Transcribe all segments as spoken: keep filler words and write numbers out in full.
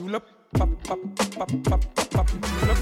julep, pop, pop, pop, pop, pop, julep.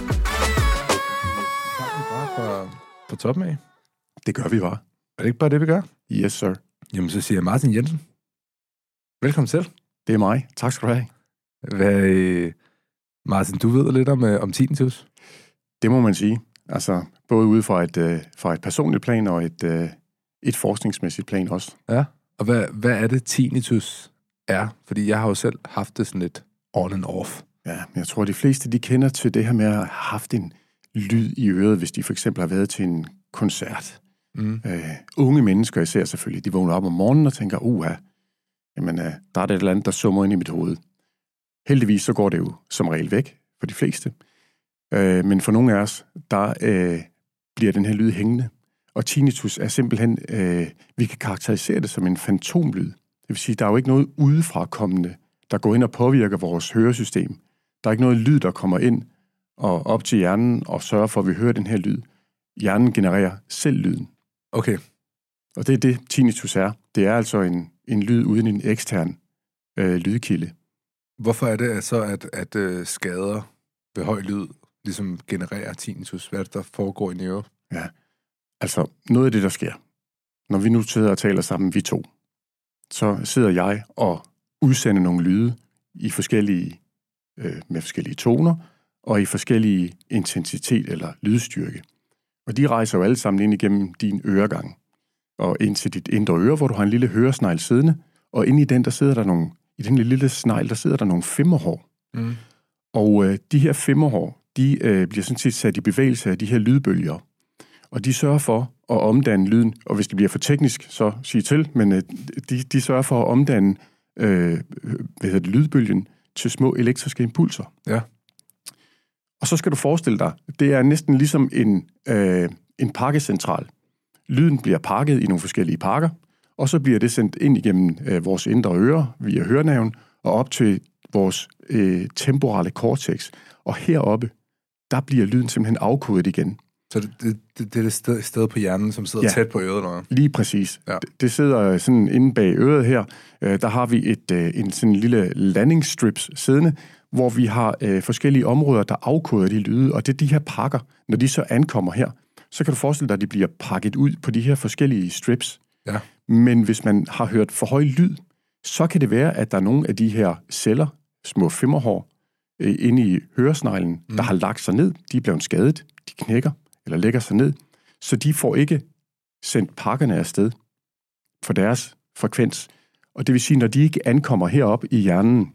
Tager vi bare fra, fra toppen af. Det gør vi bare. Er det ikke bare det, vi gør? Yes, sir. Jamen, så siger jeg Martin Jensen. Velkommen til. Det er mig. Tak skal du have. Hvad, øh, Martin, du ved lidt om, øh, om tinnitus? Det må man sige. Altså, både ude fra et, øh, fra et personligt plan og et, øh, et forskningsmæssigt plan også. Ja. Og hvad, hvad er det, tinnitus er? Fordi jeg har jo selv haft det sådan lidt on and off. Ja, men jeg tror, de fleste de kender til det her med at have haft en lyd i øret, hvis de for eksempel har været til en koncert. Mm. Øh, unge mennesker især selvfølgelig, de vågner op om morgenen og tænker, uha, jamen, øh, der er det et eller andet, der summer ind i mit hoved. Heldigvis så går det jo som regel væk for de fleste. Øh, men for nogle af os, der øh, bliver den her lyd hængende. Og tinnitus er simpelthen, øh, vi kan karakterisere det som en fantomlyd. Det vil sige, der er jo ikke noget udefrakommende, der går ind og påvirker vores høresystem. Der er ikke noget lyd, der kommer ind og op til hjernen og sørger for, at vi hører den her lyd. Hjernen genererer selv lyden. Okay. Og det er det, tinnitus er. Det er altså en, en lyd uden en ekstern øh, lydkilde. Hvorfor er det så, at, at øh, skader ved høj lyd ligesom genererer tinnitus? Hvad er det, der foregår i nerve? Ja, altså noget af det, der sker, når vi nu sidder og taler sammen, vi to, så sidder jeg og udsender nogle lyde i forskellige, øh, med forskellige toner og i forskellige intensitet eller lydstyrke. Og de rejser jo alle sammen ind igennem din øregang og ind til dit indre øre, hvor du har en lille høresnegl siddende, og inde i den, der sidder der nogle, i den lille snegl, der sidder der nogle femmerhår. Mm. Og øh, de her femmerhår, de øh, bliver sådan set sat i bevægelse af de her lydbølger. Og de sørger for at omdanne lyden, og hvis det bliver for teknisk, så sig til, men øh, de, de sørger for at omdanne øh, hvad hedder det, lydbølgen til små elektriske impulser. Ja. Og så skal du forestille dig, det er næsten ligesom en, øh, en pakkecentral. Lyden bliver pakket i nogle forskellige pakker, og så bliver det sendt ind igennem øh, vores indre øre via hørenerven og op til vores øh, temporale cortex. Og heroppe, der bliver lyden simpelthen afkodet igen. Så det, det, det, det er det sted, sted på hjernen, som sidder ja, tæt på øret? Eller? Lige præcis. Ja. Det, det sidder sådan inde bag øret her. Øh, der har vi et, øh, en sådan lille landingsstrips siddende, hvor vi har øh, forskellige områder, der afkoder de lyde, og det er de her pakker. Når de så ankommer her, så kan du forestille dig, at de bliver pakket ud på de her forskellige strips. Ja. Men hvis man har hørt for høj lyd, så kan det være, at der er nogle af de her celler, små femmerhår, øh, inde i høresneglen, mm. der har lagt sig ned. De er blevet skadet, de knækker eller lægger sig ned, så de får ikke sendt pakkerne afsted for deres frekvens. Og det vil sige, når de ikke ankommer herop i hjernen,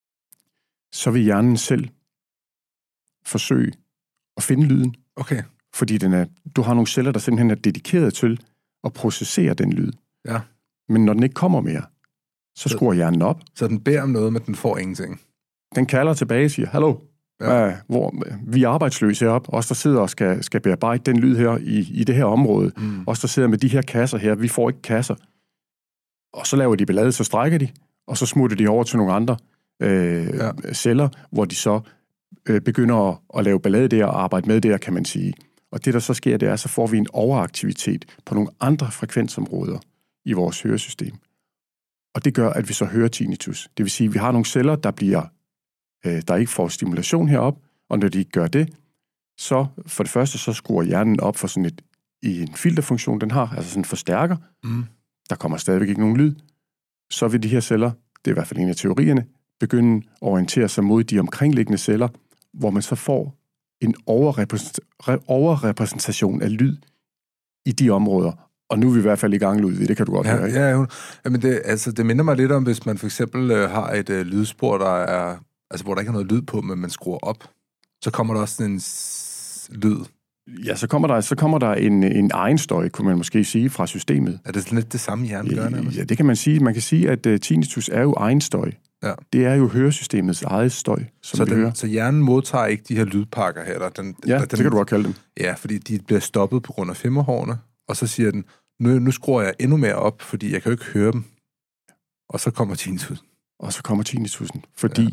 så vil hjernen selv forsøge at finde lyden. Okay. Fordi den er, du har nogle celler, der simpelthen er dedikeret til at processere den lyd. Ja. Men når den ikke kommer mere, så, så skruer hjernen op. Så den beder om noget, men den får ingenting. Den kalder tilbage og siger, hallo, ja. uh, hvor, vi er arbejdsløse heroppe, os der sidder og skal, skal bearbejde den lyd her i, i det her område. Mm. Os der sidder med de her kasser her, vi får ikke kasser. Og så laver de ballade, så strækker de, og så smutter de over til nogle andre øh, ja. celler, hvor de så øh, begynder at, at lave ballade der og arbejde med der, kan man sige. Og det, der så sker, det er, så får vi en overaktivitet på nogle andre frekvensområder i vores høresystem. Og det gør, at vi så hører tinnitus. Det vil sige, at vi har nogle celler, der bliver, øh, der ikke får stimulation herop, og når de ikke gør det, så for det første, så skruer hjernen op for sådan et, i en filterfunktion, den har, altså sådan en forstærker. Mm. Der kommer stadigvæk ikke nogen lyd. Så vil de her celler, det er i hvert fald en af teorierne, begynde at orientere sig mod de omkringliggende celler, hvor man så får en overrepræsentation, overrepræsentation af lyd i de områder. Og nu er vi i hvert fald i gang, Ludvig, det kan du godt ja, høre, ikke? Ja, ja. Men det, altså, det minder mig lidt om, hvis man for eksempel øh, har et øh, lydspor, der er, altså, hvor der ikke er noget lyd på, men man skruer op. Så kommer der også sådan en s- lyd. Ja, så kommer der, så kommer der en, en egen støj, kunne man måske sige, fra systemet. Er det sådan lidt det samme, hjernen gør nærmest? Ja, det kan man sige. Man kan sige, at uh, tinnitus er jo egen støj. Ja. Det er jo høresystemets eget støj, som så vi den, hører. Så hjernen modtager ikke de her lydpakker her? Der, den, ja, der, det den, kan du godt kalde dem. Ja, fordi de bliver stoppet på grund af femmerhårene, og så siger den, nu, nu skruer jeg endnu mere op, fordi jeg kan jo ikke høre dem. Og så kommer tinnitus. Og så kommer tinnitusen, fordi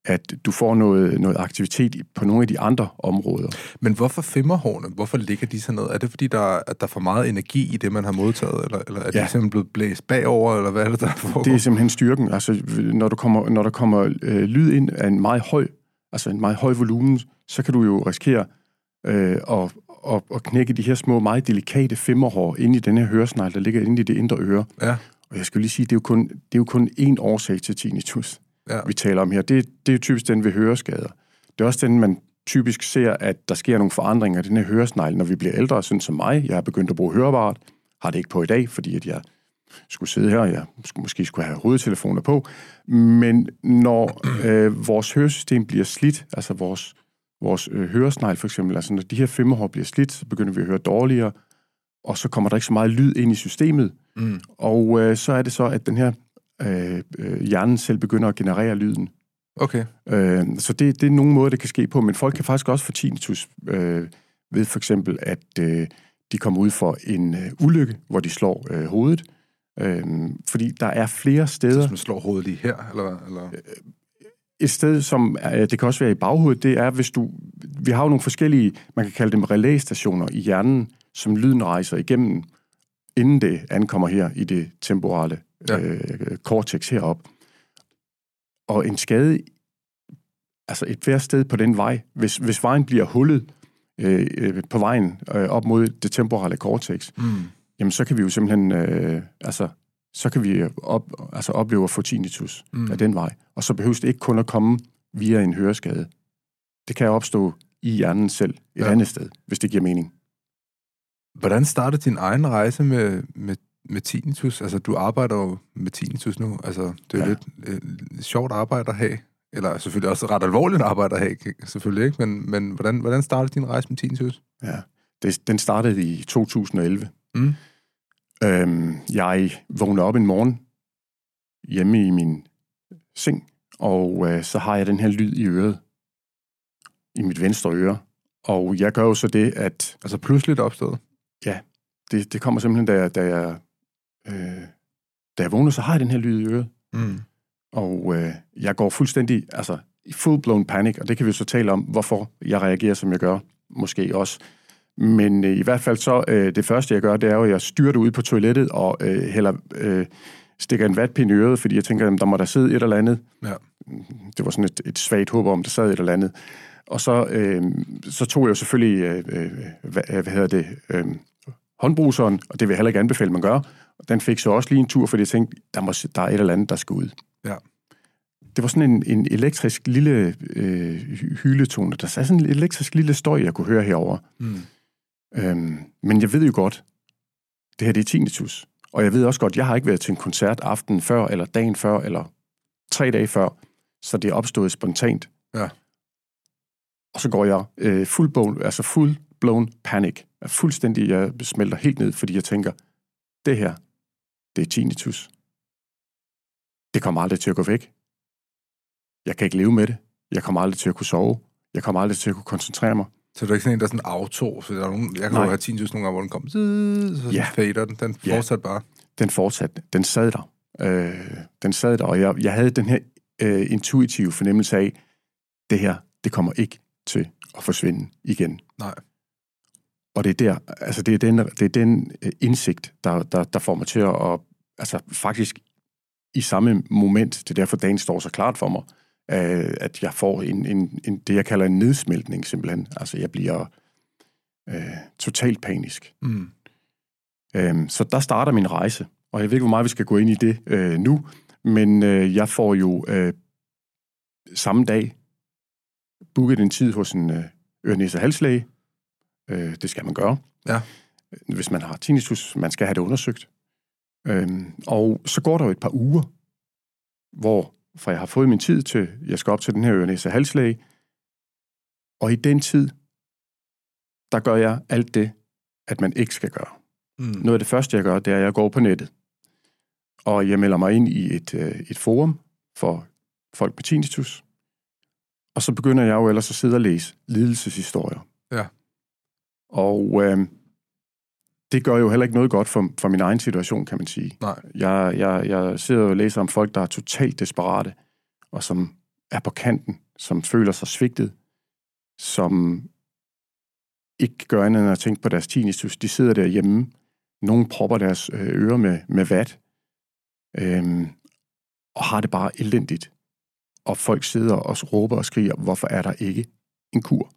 at du får noget, noget aktivitet på nogle af de andre områder. Men hvorfor femmerhårene? Hvorfor ligger de sådan noget? Er det fordi, der, at der er for meget energi i det, man har modtaget? Eller, eller er det ja. simpelthen blevet blæst bagover? Eller hvad er det, der foregår? Det er simpelthen styrken. Altså, når, du kommer, når der kommer øh, lyd ind af en meget høj, altså en meget høj volumen, så kan du jo risikere øh, at, at, at knække de her små, meget delikate femmerhår inde i den her høresnegl, der ligger inde i det indre øre. Ja. Og jeg skulle lige sige, det er jo kun, det er jo kun én årsag til tinnitus, ja. vi taler om her. Det, det er jo typisk den ved høreskader. Det er også den, man typisk ser, at der sker nogle forandringer i den her høresnegl, når vi bliver ældre, sådan som mig. Jeg har begyndt at bruge høreapparat. Har det ikke på i dag, fordi at jeg skulle sidde her, og jeg skulle, måske skulle have hovedtelefoner på. Men når øh, vores høresystem bliver slidt, altså vores, vores øh, høresnegl for eksempel, altså når de her femmerhår bliver slidt, så begynder vi at høre dårligere, og så kommer der ikke så meget lyd ind i systemet. Mm. Og øh, så er det så, at den her øh, øh, hjernen selv begynder at generere lyden. Okay. Øh, så det, det er nogle måder, det kan ske på, men folk kan faktisk også få tinnitus øh, ved for eksempel, at øh, de kommer ud for en øh, ulykke, hvor de slår øh, hovedet. Øh, fordi der er flere steder... Så man slår hovedet lige her, eller... eller? Et sted, som øh, det kan også være i baghovedet, det er, hvis du... Vi har jo nogle forskellige, man kan kalde dem relæstationer i hjernen, som lyden rejser igennem, inden det ankommer her i det temporale ja. øh, cortex heroppe. Og en skade, altså et hvert sted på den vej, hvis, hvis vejen bliver hullet øh, på vejen øh, op mod det temporale cortex, mm. jamen så kan vi jo simpelthen, øh, altså, så kan vi op, altså opleve at få tinnitus mm. af den vej. Og så behøves det ikke kun at komme via en høreskade. Det kan opstå i hjernen selv, et ja. andet sted, hvis det giver mening. Hvordan startede din egen rejse med, med, med tinnitus? Altså, du arbejder jo med tinnitus nu. Altså, det er jo ja. lidt øh, sjovt arbejde at have. Eller selvfølgelig også ret alvorligt arbejde at have, selvfølgelig ikke. Men, men hvordan, hvordan startede din rejse med tinnitus? Ja, det, den startede i to tusind og elleve. Mm. Øhm, jeg vågnede op en morgen hjemme i min seng, og øh, så har jeg den her lyd i øret. I mit venstre øre. Og jeg gør jo så det, at... Altså pludseligt opstået? Ja, det, det kommer simpelthen, da jeg, da jeg, øh, da jeg vågner, så har jeg den her lyd i øret. Mm. Og øh, jeg går fuldstændig, altså i full-blown panic, og det kan vi så tale om, hvorfor jeg reagerer, som jeg gør, måske også. Men øh, i hvert fald så, øh, det første jeg gør, det er jo, at jeg styrter ud på toilettet og øh, hælder, øh, stikker en vatpind i øret, fordi jeg tænker, der må der sidde et eller andet. Ja. Det var sådan et, et svagt håb om, der sad et eller andet. Og så, øh, så tog jeg jo selvfølgelig, øh, øh, hvad, hvad hedder det, øh, håndbruseren, og det vil jeg heller ikke anbefale, man gør. Den fik så også lige en tur, fordi jeg tænkte, der, må, der er et eller andet, der skal ud. Ja. Det var sådan en, en elektrisk lille øh, hyletone. Der er sådan en elektrisk lille støj, jeg kunne høre herover. Mm. Øhm, men jeg ved jo godt, det her det er tinnitus. Og jeg ved også godt, jeg har ikke været til en koncert aften før, eller dagen før, eller tre dage før, så det er opstået spontant. Ja. Og så går jeg øh, full blown, altså full blown panic. Jeg fuldstændig, jeg smelter helt ned, fordi jeg tænker, det her, det er tinnitus. Det kommer aldrig til at gå væk. Jeg kan ikke leve med det. Jeg kommer aldrig til at kunne sove. Jeg kommer aldrig til at kunne koncentrere mig. Så det er ikke sådan en, der er sådan auto, så der er nogen, jeg kan jo have tinnitus nogle gange, hvor den kommer, så ja. fader den. Den fortsatte ja. bare. Den fortsatte. Den sad der. Øh, den sad der, og jeg, jeg havde den her øh, intuitive fornemmelse af, det her, det kommer ikke til at forsvinde igen. Nej. Og det er der, altså det er den, det er den indsigt, der, der, der får mig til at, altså faktisk i samme moment, det er derfor dagen står så klart for mig, at jeg får en, en, en, det, jeg kalder en nedsmeltning simpelthen. Altså jeg bliver øh, totalt panisk. Mm. Øhm, så der starter min rejse, og jeg ved ikke, hvor meget vi skal gå ind i det øh, nu, men øh, jeg får jo øh, samme dag booket en tid hos en øh, øre-næse-halslæge. Øh, det skal man gøre. Ja. Hvis man har tinnitus, man skal have det undersøgt. Øhm, og så går der jo et par uger, hvor for jeg har fået min tid til, jeg skal op til den her øre-næse-halslæge, og i den tid, der gør jeg alt det, at man ikke skal gøre. Mm. Noget af det første, jeg gør, det er, at jeg går på nettet, og jeg melder mig ind i et, øh, et forum for folk med tinnitus, og så begynder jeg jo ellers at sidde og læse lidelseshistorier. Ja. Og øh, det gør jo heller ikke noget godt for, for min egen situation, kan man sige. Nej. Jeg, jeg, jeg sidder og læser om folk, der er totalt desperate, og som er på kanten, som føler sig svigtet, som ikke gør andet end at tænke på deres tinnitus. De sidder derhjemme. Nogle propper deres ører med, med vat, øhm, og har det bare elendigt. Og folk sidder og råber og skriger, hvorfor er der ikke en kur?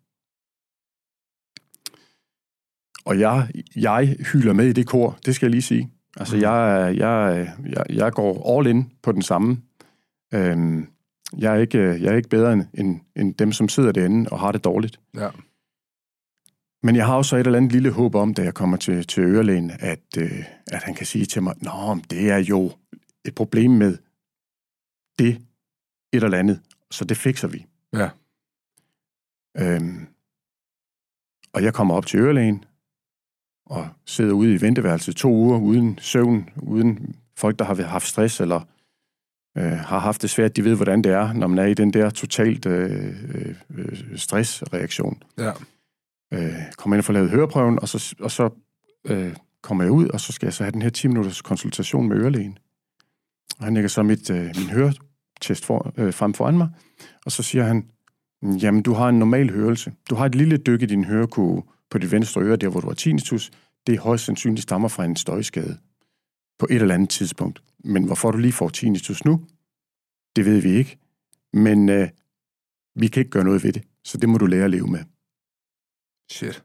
Og jeg, jeg hylder med i det kor, det skal jeg lige sige. Altså, jeg, jeg, jeg, jeg går all in på den samme. Øhm, jeg, er ikke, jeg er ikke bedre end, end, end dem, som sidder derinde og har det dårligt. Ja. Men jeg har også et eller andet lille håb om, da jeg kommer til, til ørelægen, at, øh, at han kan sige til mig, nå, det er jo et problem med det, et eller andet, så det fikser vi. Ja. Øhm, og jeg kommer op til ørelægen, og sidder ude i venteværelset to uger, uden søvn, uden folk, der har haft stress, eller øh, har haft det svært, de ved, hvordan det er, når man er i den der totalt øh, øh, stressreaktion. Ja. Øh, kommer ind og får lavet høreprøven, og så, og så øh, kommer jeg ud, og så skal jeg så have den her ti minutters konsultation med ørelægen. Og han lægger så mit, øh, min høretest for, øh, frem foran mig, og så siger han, jamen, du har en normal hørelse. Du har et lille dyk i din hørekurve på dit venstre øre, der hvor du har tinnitus. Det er højst sandsynligt stammer fra en støjskade på et eller andet tidspunkt. Men hvorfor du lige får tinnitus nu, det ved vi ikke. Men øh, vi kan ikke gøre noget ved det, så det må du lære at leve med. Shit.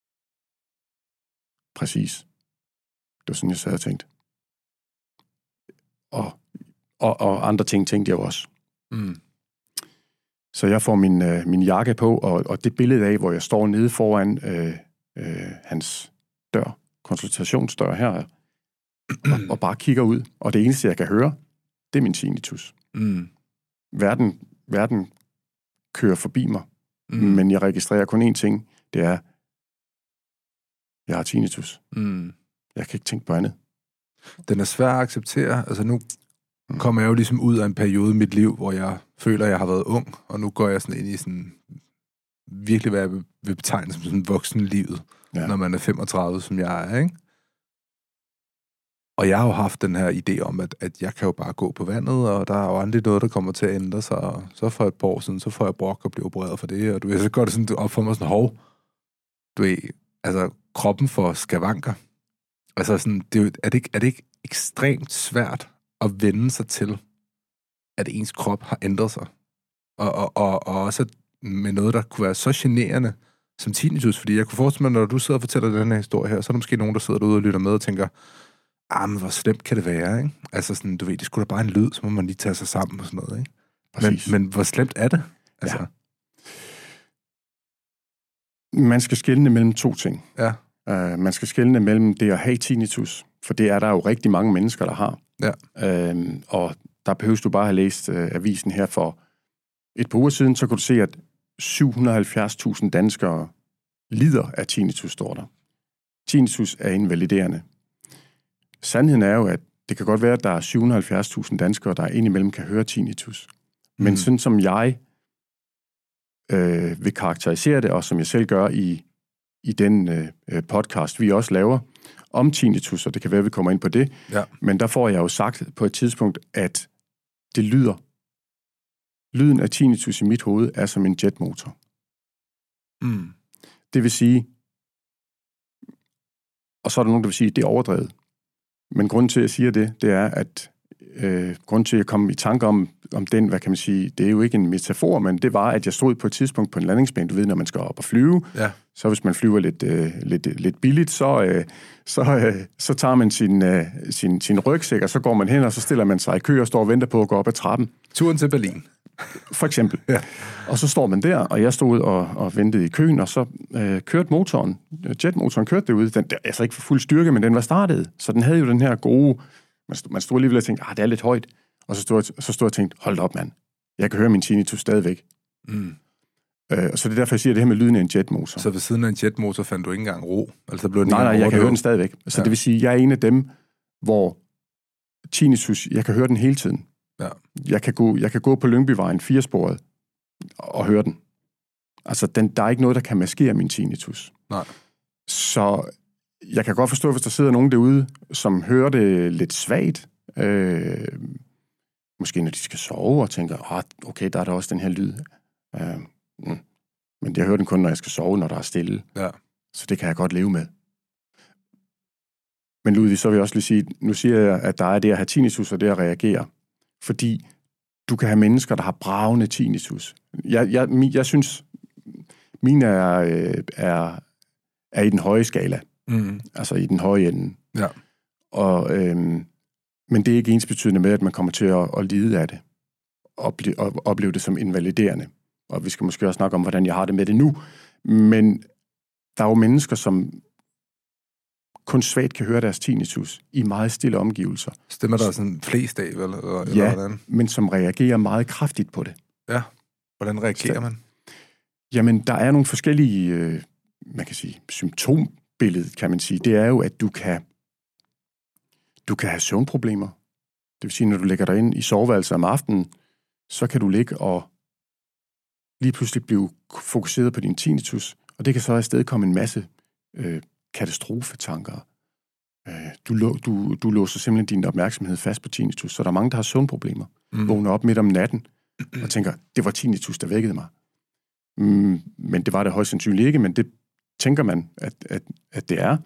Præcis. Det var sådan, jeg sad og tænkte. Og, og, og andre ting tænkte jeg også. Mm. Så jeg får min, øh, min jakke på, og, og det billede af, hvor jeg står nede foran øh, øh, hans dør, konsultationsdør her, og, og bare kigger ud. Og det eneste, jeg kan høre, det er min tinnitus. Mm. Verden, verden kører forbi mig, Mm. men jeg registrerer kun én ting, det er, jeg har tinnitus. Mm. Jeg kan ikke tænke på andet. Den er svær at acceptere. Altså nu kommer jeg jo ligesom ud af en periode i mit liv, hvor jeg føler, at jeg har været ung, og nu går jeg sådan ind i sådan virkelig, hvad jeg vil betegne som sådan voksenlivet, ja. Når man er femogtredive, som jeg er, ikke? Og jeg har jo haft den her idé om, at, at jeg kan jo bare gå på vandet, og der er jo aldrig noget, der kommer til at ændre sig, og så for et par år siden, så får jeg brok og bliver opereret for det, og du ved, så går det sådan op for mig sådan, hov, du ved, altså kroppen for skavanker. Altså sådan, det er, jo, er, det ikke, er det ikke ekstremt svært at vende sig til, at ens krop har ændret sig? Og, og, og, og også med noget, der kunne være så generende som tinnitus, fordi jeg kunne forestille mig, når du sidder og fortæller den her historie her, så er der måske nogen, der sidder derude og lytter med og tænker, ah, men hvor slemt kan det være, ikke? Altså sådan, du ved, det skulle da bare en lyd, så må man lige tage sig sammen og sådan noget, ikke? Men, men hvor slemt er det? Altså. Ja. Man skal skelne mellem to ting. Ja. Uh, man skal skelne mellem det at have tinnitus, for det er der jo rigtig mange mennesker, der har. Ja. Uh, og der behøves du bare have læst uh, avisen her for et par uger siden, så kunne du se, at syv hundrede og halvfjerds tusind danskere lider af tinnitus, står der. Tinnitus er invaliderende. Sandheden er jo, at det kan godt være, at der er syv hundrede og halvfjerds tusind danskere, der indimellem kan høre tinnitus. Men mm. sådan som jeg øh, vil karakterisere det, og som jeg selv gør i, i den øh, podcast, vi også laver om tinnitus, og det kan være, at vi kommer ind på det, ja. Men der får jeg jo sagt på et tidspunkt, at det lyder. Lyden af tinnitus i mit hoved er som en jetmotor. Mm. Det vil sige, og så er der nogen, der vil sige, at det er overdrevet. Men grunden til, at jeg siger det, det er, at øh, grunden til, at jeg kom i tanke om, om den, hvad kan man sige, det er jo ikke en metafor, men det var, at jeg stod på et tidspunkt på en landingsbane, du ved, når man skal op og flyve, ja. Så hvis man flyver lidt, øh, lidt, lidt billigt, så, øh, så, øh, så tager man sin, øh, sin, sin rygsæk, og så går man hen, og så stiller man sig i kø og står og venter på at gå op ad trappen. Turen til Berlin. For eksempel. Ja. Og så står man der, og jeg stod og, og ventede i køen, og så øh, kørte motoren, jetmotoren kørte derude, den, altså ikke for fuld styrke, men den var startet, så den havde jo den her gode, man stod, man stod alligevel og tænkte, ah, det er lidt højt, og så stod, så stod jeg og tænkte, hold op, mand, jeg kan høre min tinnitus stadigvæk. Mm. Øh, så det er derfor, jeg siger det her med lyden af en jetmotor. Så ved siden af en jetmotor fandt du ikke engang ro? Altså, blev den nej, nej, jeg kan høre den stadigvæk. Så ja. Det vil sige, jeg er en af dem, hvor tinnitus, jeg kan høre den hele tiden. Ja. Jeg kan gå, jeg kan gå på Lyngbyvejen firesporet og høre den. Altså, den, der er ikke noget, der kan maskere min tinnitus. Nej. Så jeg kan godt forstå, hvis der sidder nogen derude, som hører det lidt svagt. Øh, måske når de skal sove, og tænker, ah, okay, der er der også den her lyd. Uh, mm. Men jeg hører den kun, når jeg skal sove, når der er stille. Ja. Så det kan jeg godt leve med. Men Ludvig, så vil jeg også lige sige, nu siger jeg, at der er det at have tinnitus, og det at reagere. Fordi du kan have mennesker, der har bravende tinnitus. Jeg, jeg, jeg, jeg synes, mine er, er, er i den høje skala. Mm. Altså i den høje ende. Ja. Og, øhm, men det er ikke ensbetydende med, at man kommer til at, at lide af det. Og ble, og opleve det som invaliderende. Og vi skal måske også snakke om, hvordan jeg har det med det nu. Men der er jo mennesker, som kun svagt kan høre deres tinnitus i meget stille omgivelser. Stemmer der sådan flest af, vel? Eller, eller ja, hvordan? Men som reagerer meget kraftigt på det. Ja, hvordan reagerer Så, man? Jamen, der er nogle forskellige, øh, man kan sige, symptombilledet, kan man sige. Det er jo, at du kan, du kan have søvnproblemer. Det vil sige, når du lægger dig ind i soveværelset om aftenen, så kan du ligge og lige pludselig blive fokuseret på din tinnitus, og det kan så afstedkomme en masse øh, katastrofetanker. Øh, du, du, du låser simpelthen din opmærksomhed fast på tinnitus, så der er mange, der har søvnproblemer. Mm. Vågner op midt om natten og tænker, det var tinnitus, der vækkede mig. Mm, men det var det højst sandsynligt ikke, men det tænker man, at, at, at det er.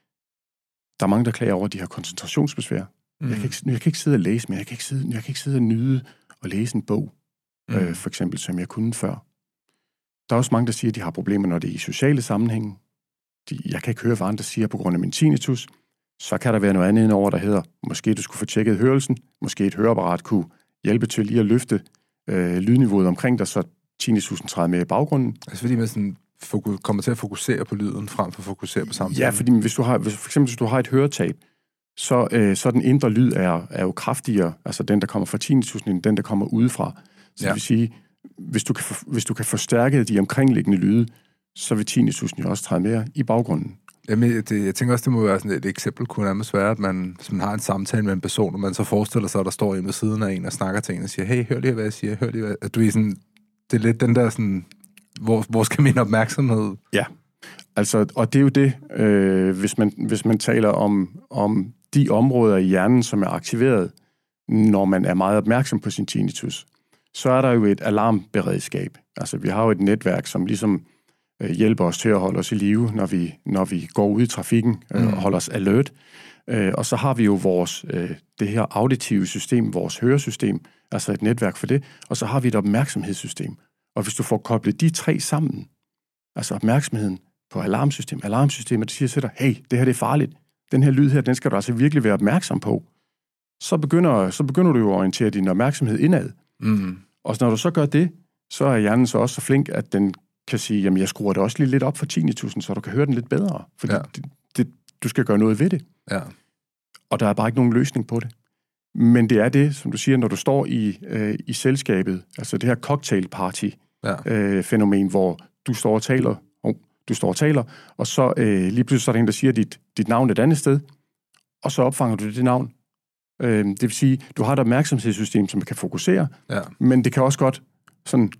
Der er mange, der klager over, at de har koncentrationsbesvær. Mm. Jeg, kan ikke, jeg kan ikke sidde og læse, men jeg kan ikke sidde, jeg kan ikke sidde og nyde og læse en bog, mm. øh, for eksempel, som jeg kunne før. Der er også mange, der siger, at de har problemer, når det er i sociale sammenhænge. De, jeg kan ikke høre, hvad andre siger på grund af min tinnitus. Så kan der være noget andet indover, der hedder, måske du skulle få tjekket hørelsen, måske et høreapparat kunne hjælpe til lige at løfte øh, lydniveauet omkring dig, så tinnitusen træder med i baggrunden. Altså fordi man sådan fokus, kommer til at fokusere på lyden, frem for at fokusere på samtalen? Ja, fordi hvis du har, hvis, for eksempel hvis du har et høretab, så, øh, så den indre lyd er, er jo kraftigere, altså den, der kommer fra tinnitusen, end den, der kommer udefra. Så ja. Det vil sige, hvis du, kan for, hvis du kan forstærke de omkringliggende lyde, så vil tinnitusen jo også træde mere i baggrunden. Jamen, det, jeg tænker også, det må være sådan et eksempel, kunne nærmest være, at man, man har en samtale med en person, og man så forestiller sig, at der står en ved siden af en og snakker til en og siger, hey, hør lige, hvad jeg siger, hør lige, hvad... At du er sådan, det er lidt den der sådan, hvor, hvor skal min opmærksomhed? Ja, altså, og det er jo det, øh, hvis, man, hvis man taler om, om de områder i hjernen, som er aktiveret, når man er meget opmærksom på sin tinnitus, så er der jo et alarmberedskab. Altså, vi har jo et netværk, som ligesom øh, hjælper os til at holde os i live, når vi, når vi går ud i trafikken øh, mm. og holder os alert. Øh, og så har vi jo vores, øh, det her auditive system, vores høresystem, altså et netværk for det, og så har vi et opmærksomhedssystem. Og hvis du får koblet de tre sammen, altså opmærksomheden på alarmsystem, alarmsystemet, det siger til dig, hey, det her det er farligt, den her lyd her, den skal du altså virkelig være opmærksom på, så begynder, så begynder du jo at orientere din opmærksomhed indad. Mm. Og når du så gør det, så er hjernen så også så flink, at den kan sige, jamen jeg skruer det også lige lidt op for tinnitusen, så du kan høre den lidt bedre, fordi ja. det, det, du skal gøre noget ved det. Ja. Og der er bare ikke nogen løsning på det. Men det er det, som du siger, når du står i, øh, i selskabet, altså det her cocktailparty-fænomen, ja. øh, hvor du står og taler, oh, du står og taler, og så øh, lige pludselig så er der en, der siger dit, dit navn et andet sted, og så opfanger du det navn. Øh, det vil sige, du har et opmærksomhedssystem, som kan fokusere, ja. Men det kan også godt sådan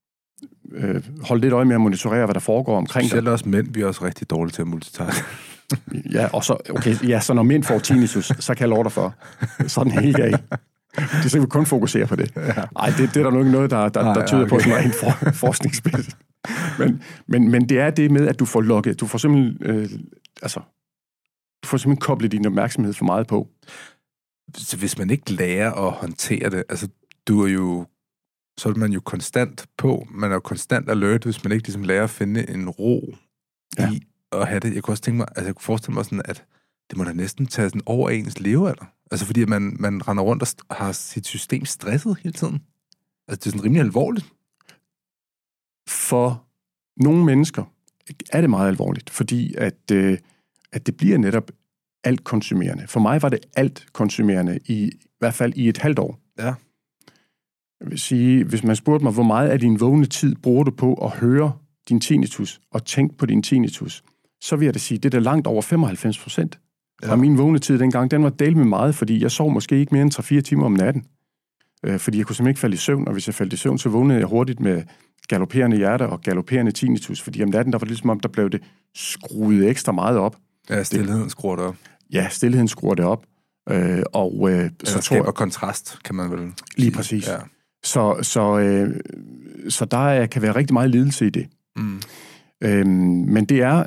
øh, holde lidt øje med at monitorere, hvad der foregår omkring dig. Selv også mænd, vi er også rigtig dårlige til at multitaske. Ja, og så, okay, ja, så når mænd får tinnitus, så kan jeg love dig for. Så er den helt af. Det skal vi kun fokusere på det. Nej, det, det er der nok ikke noget, der, der, der tyder okay. på, som er en for, forskningsspil. Men, men, men det er det med, at du får lukket, du får simpelthen, øh, altså, du får simpelthen koblet din opmærksomhed for meget på. Så hvis man ikke lærer at håndtere det, altså, du er jo, så er man jo konstant på, man er jo konstant alert, hvis man ikke ligesom lærer at finde en ro ja. i at have det. Jeg kunne også tænke mig, altså jeg kunne forestille mig sådan, at det må da næsten tage sådan over ens levealder. Altså fordi man, man render rundt og har sit system stresset hele tiden. Altså det er sådan rimelig alvorligt. For nogle mennesker er det meget alvorligt, fordi at, øh, at det bliver netop alt konsumerende. For mig var det alt konsumerende, i, i hvert fald i et halvt år. Ja. Jeg vil sige, hvis man spurgte mig, hvor meget af din vågne tid bruger du på at høre din tinnitus og tænke på din tinnitus, så vil jeg da sige, det er da langt over femoghalvfems procent. Ja. Og min vågne tid dengang, den var delt med meget, fordi jeg sov måske ikke mere end tre fire timer om natten. Øh, fordi jeg kunne simpelthen ikke falde i søvn, og hvis jeg faldt i søvn, så vågnede jeg hurtigt med galopperende hjerte og galopperende tinnitus, fordi om natten, der var det ligesom om, der blev det skruet ekstra meget op. Ja, stillheden skruer det op. Ja, stillheden skruer det op. Øh, og øh, så så skaber tror, kontrast, kan man vel lige sige. præcis. Ja. Så, så, øh, så der er, kan være rigtig meget lidelse i det. Mm. Øhm, men det er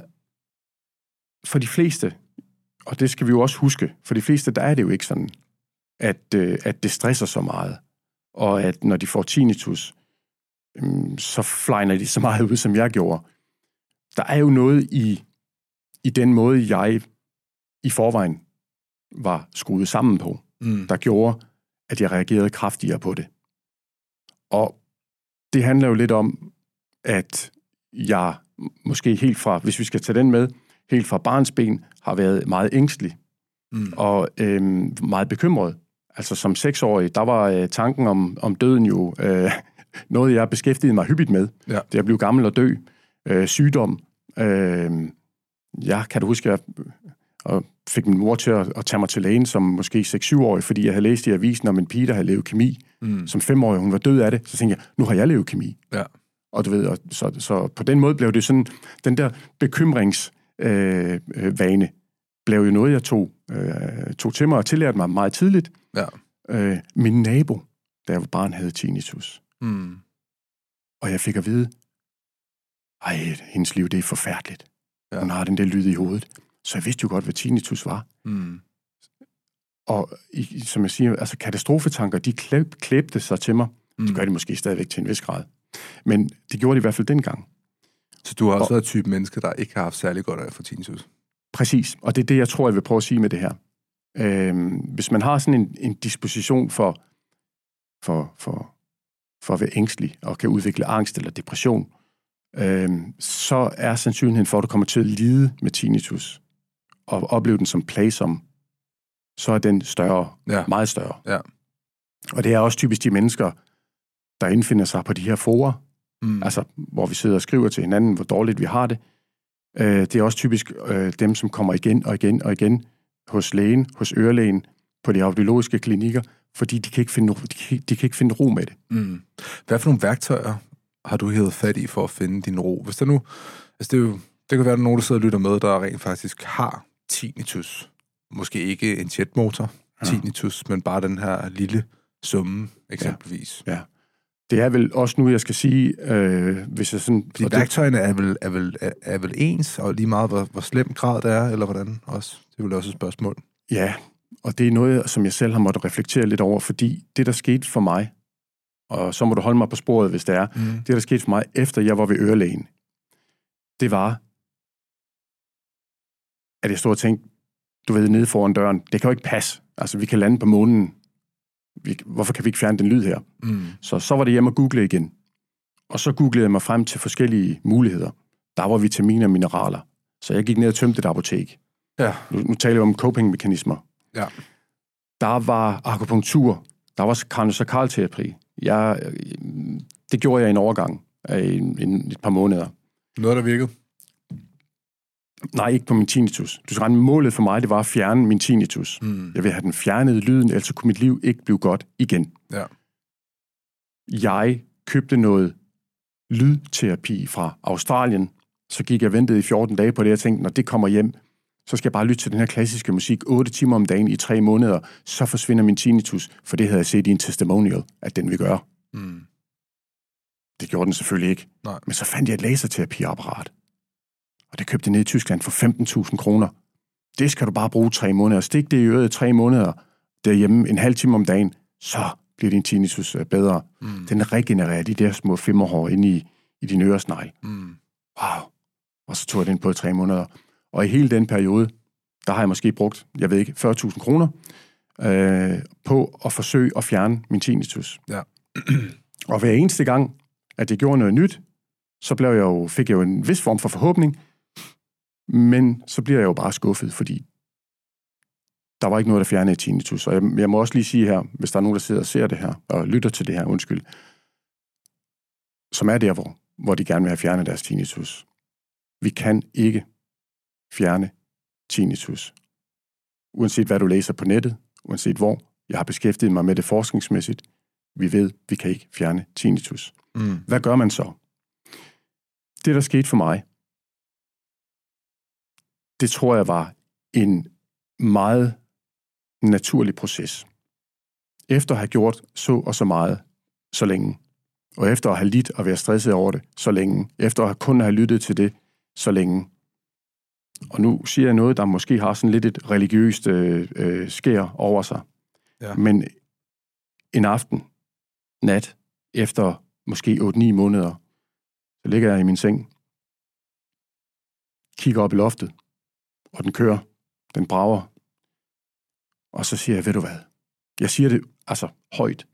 for de fleste, og det skal vi jo også huske, for de fleste, der er det jo ikke sådan, at, øh, at det stresser så meget, og at når de får tinnitus, øh, så flyner de så meget ud, som jeg gjorde. Der er jo noget i, i den måde, jeg i forvejen var skruet sammen på, Mm. der gjorde, at jeg reagerede kraftigere på det. Og det handler jo lidt om, at jeg måske helt fra, hvis vi skal tage den med, helt fra barnsben, har været meget ængstelig Mm. og øhm, meget bekymret. Altså som seksårig, der var øh, tanken om, om døden jo øh, noget, jeg beskæftigede mig hyppigt med. Ja. Det at blive gammel og dø, øh, sygdom. Øh, ja, kan du huske, jeg og fik min mor til at, at tage mig til lægen som måske seks syv årig, fordi jeg havde læst i avisen om en pige, der havde leukæmi. Mm. Som femårig, hun var død af det. Så tænkte jeg, nu har jeg leukæmi. Ja. Og du ved, og så, så på den måde blev det sådan, den der bekymringsvane øh, øh, vane, blev jo noget, jeg tog, øh, tog til mig og tillærte mig meget tidligt. Ja. Øh, min nabo, da jeg var barn, havde tinnitus. Mm. Og jeg fik at vide, ej, hendes liv, det er forfærdeligt. Ja. Hun har den der lyd i hovedet. Så jeg vidste jo godt, hvad tinnitus var. Mm. Og i, som jeg siger, altså katastrofetanker, de klæb, klæbte sig til mig. Mm. Det gør de måske stadigvæk til en vis grad. Men det gjorde de i hvert fald dengang. Så du har også og, været type menneske, der ikke har haft særlig godt af for tinnitus? Præcis, og det er det, jeg tror, jeg vil prøve at sige med det her. Øhm, hvis man har sådan en, en disposition for, for, for, for at være ængstelig og kan udvikle angst eller depression, øhm, så er sandsynligheden for, at du kommer til at lide med tinnitus og opleve den som plagsom, så er den større, Ja. meget større. Ja. Og det er også typisk de mennesker, der indfinder sig på de her forer, Mm. altså hvor vi sidder og skriver til hinanden, hvor dårligt vi har det. Øh, det er også typisk øh, dem, som kommer igen og igen og igen hos lægen, hos ørelægen, på de audiologiske klinikker, fordi de kan ikke finde, de kan, de kan ikke finde ro med det. Mm. Hvad for nogle værktøjer har du hævet fat i for at finde din ro? Hvis der nu, altså det, er jo, det kan være, at nogen, der sidder og lytter med, der rent faktisk har tinnitus. Måske ikke en jetmotor Ja. tinnitus, men bare den her lille summe, eksempelvis. Ja. Det er vel også nu, jeg skal sige, øh, hvis jeg sådan... Fordi og det- værktøjerne er vel, er, vel, er, er vel ens, og lige meget, hvor, hvor slem grad det er, eller hvordan også? Det er vel også et spørgsmål. Ja, og det er noget, som jeg selv har måttet reflektere lidt over, fordi det, der skete for mig, og så må du holde mig på sporet, hvis det er, Mm. det, der skete for mig, efter jeg var ved ørelægen, det var, at jeg stod og tænkte, du ved, nede foran døren, det kan jo ikke passe. Altså, vi kan lande på månen. Vi, hvorfor kan vi ikke fjerne den lyd her? Mm. Så så var det hjemme og google igen. Og så googlede jeg mig frem til forskellige muligheder. Der var vitaminer og mineraler. Så jeg gik ned og tømte et apotek. Ja. Nu, nu taler vi om coping-mekanismer. Ja. Der var akupunktur. Der var kraniosakralterapi. Jeg, øh, det gjorde jeg i en overgang af en, en, et par måneder. Noget, der virkede? Nej, ikke på min tinnitus. Du skal regne, målet for mig, det var at fjerne min tinnitus. Mm. Jeg vil have den fjernet lyden, ellers kunne mit liv ikke blive godt igen. Ja. Jeg købte noget lydterapi fra Australien. Så gik jeg og ventede i fjorten dage på det, og tænkte, når det kommer hjem, så skal jeg bare lytte til den her klassiske musik otte timer om dagen i tre måneder, så forsvinder min tinnitus, for det havde jeg set i en testimonial, at den vil gøre. Mm. Det gjorde den selvfølgelig ikke. Nej. Men så fandt jeg et laserterapiapparat. Og det købte jeg ned i Tyskland for femten tusind kroner. Det skal du bare bruge tre måneder. Stik det i øret i tre måneder derhjemme en halv time om dagen, så bliver din tinnitus bedre. Mm. Den regenererer de der små femmerhår inde i, i din øresnegl. Mm. Wow. Og så tog jeg den på i tre måneder. Og i hele den periode, der har jeg måske brugt, jeg ved ikke, fyrre tusind kroner øh, på at forsøge at fjerne min tinnitus. Ja. Og hver eneste gang, at det gjorde noget nyt, så blev jeg jo, fik jeg jo en vis form for forhåbning, men så bliver jeg jo bare skuffet, fordi der var ikke noget, der fjernede tinnitus. Og jeg, jeg må også lige sige her, hvis der er nogen, der sidder og ser det her, og lytter til det her, undskyld, som er der, hvor, hvor de gerne vil have fjernet deres tinnitus. Vi kan ikke fjerne tinnitus. Uanset hvad du læser på nettet, uanset hvor, jeg har beskæftiget mig med det forskningsmæssigt, vi ved, vi kan ikke fjerne tinnitus. Mm. Hvad gør man så? Det, der skete for mig, det tror jeg var en meget en naturlig proces. Efter at have gjort så og så meget, så længe, og efter at have lidt og være stresset over det, så længe, efter at kun have lyttet til det, så længe. Og nu siger jeg noget, der måske har sådan lidt et religiøst øh, øh, skær over sig. Ja. Men en aften, nat, efter måske otte ni måneder, så ligger jeg i min seng, kigger op i loftet, og den kører, den brager. Og så siger jeg, ved du hvad? Jeg siger det altså højt.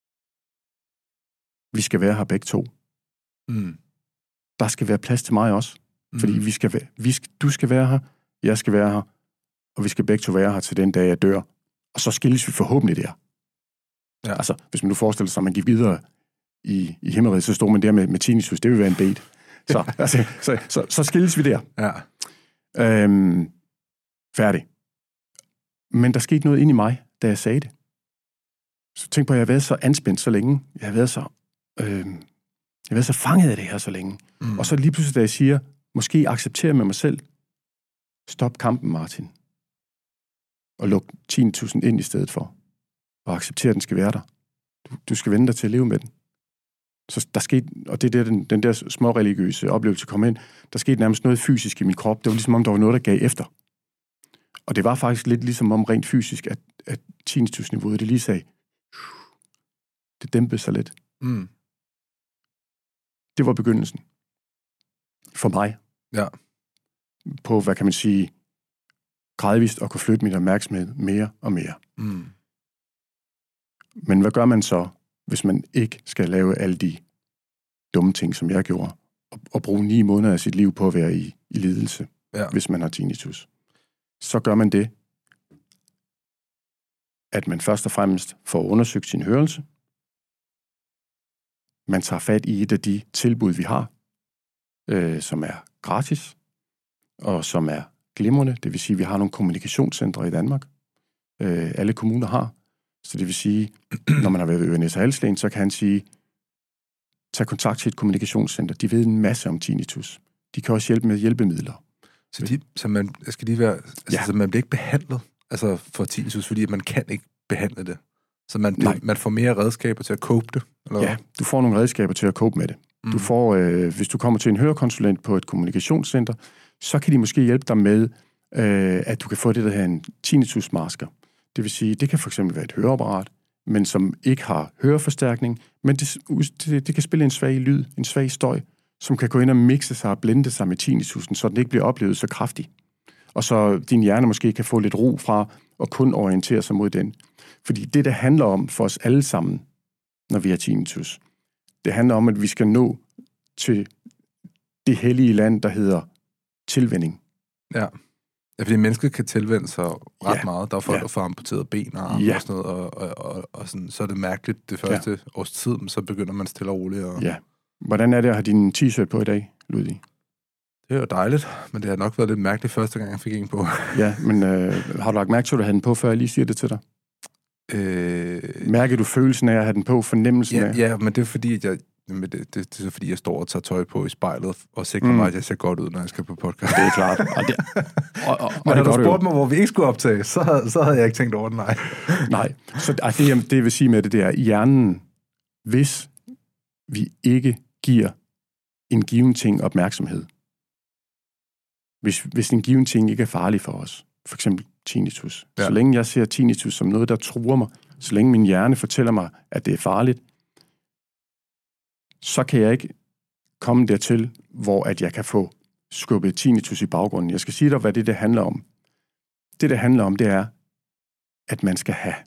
Vi skal være her begge to. Mm. Der skal være plads til mig også. Fordi vi skal være, vi skal, du skal være her, jeg skal være her, og vi skal begge to være her til den dag, jeg dør. Og så skilles vi forhåbentlig der. Ja. Altså, hvis man nu forestiller sig, at man gik videre i, i himmeriget, så stod man der med, med tinnitus. Det vil være en date. Så, altså, så, så, så skilles vi der. Ja. Øhm, færdig. Men der skete noget ind i mig, da jeg sagde det. Så tænk på, at jeg har været så anspændt så længe. Jeg har været så, øh, jeg har været så fanget af det her så længe. Mm. Og så lige pludselig, da jeg siger, måske acceptere med mig selv, stop kampen, Martin. Og luk ti tusind ind i stedet for. Og acceptere, at den skal være der. Du, du skal vende dig til at leve med den. Så der skete, og det er der, den, den der småreligiøse oplevelse kom ind, der skete nærmest noget fysisk i min krop. Det var ligesom om, der var noget, der gav efter. Og det var faktisk lidt ligesom om rent fysisk, at, at tinnitusniveauet, det lige sagde, det dæmpede sig lidt. Mm. Det var begyndelsen. For mig. Ja. På, hvad kan man sige, gradvist at kunne flytte min opmærksomhed mere og mere. Mm. Men hvad gør man så, hvis man ikke skal lave alle de dumme ting, som jeg gjorde, og, og bruge ni måneder af sit liv på at være i, i lidelse, ja. Hvis man har tinnitus? Så gør man det, at man først og fremmest får undersøgt sin hørelse. Man tager fat i et af de tilbud, vi har, øh, som er gratis, og som er glimrende. Det vil sige, at vi har nogle kommunikationscentre i Danmark. Øh, alle kommuner har. Så det vil sige, når man har været ved Ørnes Halslægen, så kan han sige, tag kontakt til et kommunikationscenter. De ved en masse om tinnitus. De kan også hjælpe med hjælpemidler. Så, de, så man skal lige være, altså, ja. så man bliver ikke behandlet altså for tinnitus, fordi man kan ikke behandle det. Så man, det, man får mere redskaber til at cope det? Eller? Ja, du får nogle redskaber til at cope med det. Mm. Du får, øh, hvis du kommer til en hørekonsulent på et kommunikationscenter, så kan de måske hjælpe dig med, øh, at du kan få det, der hedder en tinnitusmasker. Det vil sige, det kan for eksempel være et høreapparat, men som ikke har høreforstærkning, men det, det, det kan spille en svag lyd, en svag støj, som kan gå ind og mixe sig og blende sig med tinnitusen, så den ikke bliver oplevet så kraftig. Og så din hjerne måske kan få lidt ro fra og kun orientere sig mod den. Fordi det, der handler om for os alle sammen, når vi har tinnitus, det handler om, at vi skal nå til det hellige land, der hedder tilvænning. Ja. Ja, fordi mennesket kan tilvende sig ret ja. meget. Der er folk, ja. der får amputeret ben og arme ja. og sådan noget, og, og, og, og sådan, så er det mærkeligt det første ja. års tid, men så begynder man stille og roligt. Og... Ja. Hvordan er det at have din t-shirt på i dag, Ludvig? Det er jo dejligt, men det har nok været lidt mærkeligt første gang, jeg fik en på. Ja, men øh, har du lagt mærke til, at du havde den på, før jeg lige siger det til dig? Øh... Mærker du følelsen af at have den på, fornemmelsen ja, af? Ja, men det er fordi, at jeg... Men det, det, det er fordi, jeg står og tager tøj på i spejlet og sikrer mm. mig, at jeg ser godt ud, når jeg skal på podcast. Det er klart. Og det, og, og, men og når du spurgte mig, hvor vi ikke skulle optage, så havde, så havde jeg ikke tænkt over det, nej. Nej, så altså, det, det vil sige med det, det er hjernen, hvis vi ikke giver en given ting opmærksomhed, hvis, hvis en given ting ikke er farlig for os, for eksempel tinnitus, ja. Så længe jeg ser tinnitus som noget, der truer mig, så længe min hjerne fortæller mig, at det er farligt, så kan jeg ikke komme dertil, hvor at jeg kan få skubbet tinnitus i baggrunden. Jeg skal sige dig, hvad det, det handler om. Det, det handler om, det er, at man skal have.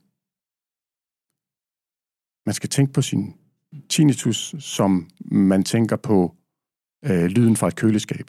Man skal tænke på sin tinnitus, som man tænker på øh, lyden fra et køleskab.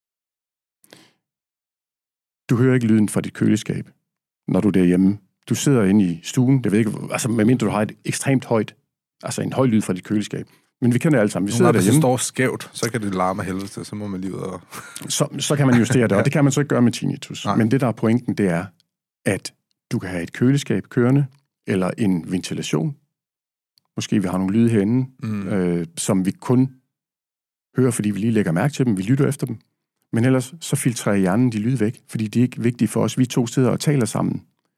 Du hører ikke lyden fra dit køleskab, når du er derhjemme. Du sidder inde i stuen, det ved ikke, altså medmindre du har et ekstremt højt, altså en høj lyd fra dit køleskab. Men vi kender det alle sammen. Vi sidder derhjemme. Hvis det står skævt, så kan det larme helvede til, så må man lige ud og... så, så kan man justere det, og det kan man så ikke gøre med tinnitus. Nej. Men det, der er pointen, det er, at du kan have et køleskab kørende, eller en ventilation. Måske vi har nogle lyde herinde, mm. øh, som vi kun hører, fordi vi lige lægger mærke til dem, vi lytter efter dem. Men ellers så filtrerer hjernen de lyde væk, fordi de er ikke vigtige for os. Vi to sidder og taler sammen.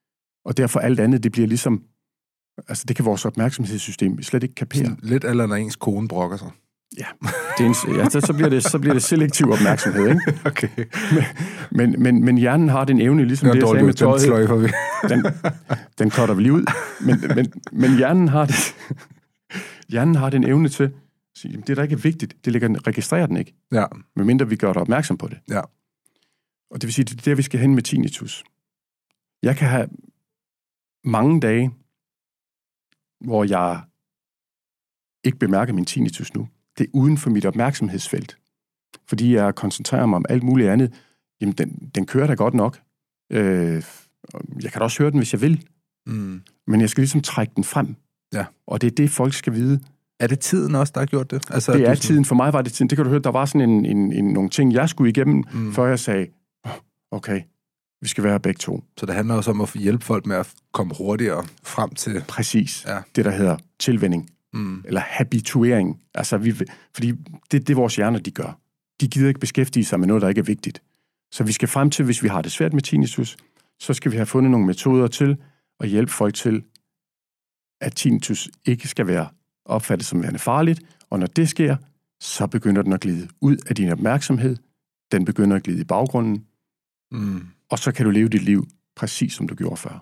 Og derfor alt andet, det bliver ligesom, altså det kan vores opmærksomhedssystem slet ikke kapere. Sådan lidt eller når ens kone brokker sig. Ja, det er en, ja så, så, bliver det, så bliver det selektiv opmærksomhed, ikke? Okay. Men, men, men, men hjernen har den evne, ligesom det, det jeg sagde med tøjet. Den, den, den cutter vi lige ud. Men, men, men hjernen, har det, hjernen har den evne til at sige, det er da ikke vigtigt, det ligger, registrerer den ikke. Ja. Medmindre vi gør dig opmærksom på det. Ja. Og det vil sige, det er der, vi skal hen med tinnitus. Jeg kan have mange dage, hvor jeg ikke bemærker min tinnitus nu. Det er uden for mit opmærksomhedsfelt. Fordi jeg koncentrerer mig om alt muligt andet. Jamen, den, den kører da godt nok. Øh, jeg kan da også høre den, hvis jeg vil. Mm. Men jeg skal ligesom trække den frem. Ja. Og det er det, folk skal vide. Er det tiden også, der har gjort det? Altså, det er sådan... tiden. For mig var det tiden. Det kan du høre, der var sådan en, en, en, nogle ting, jeg skulle igennem, mm. før jeg sagde, okay, vi skal være begge to. Så det handler også om at hjælpe folk med at komme hurtigere frem til... Præcis. Ja. Det, der hedder tilvænning. Mm. Eller habituering. Altså, vi, fordi det, det er vores hjerner, de gør. De gider ikke beskæftige sig med noget, der ikke er vigtigt. Så vi skal frem til, hvis vi har det svært med tinnitus, så skal vi have fundet nogle metoder til at hjælpe folk til, at tinnitus ikke skal være opfattet som værende farligt, og når det sker, så begynder den at glide ud af din opmærksomhed, den begynder at glide i baggrunden, mm. og så kan du leve dit liv præcis som du gjorde før.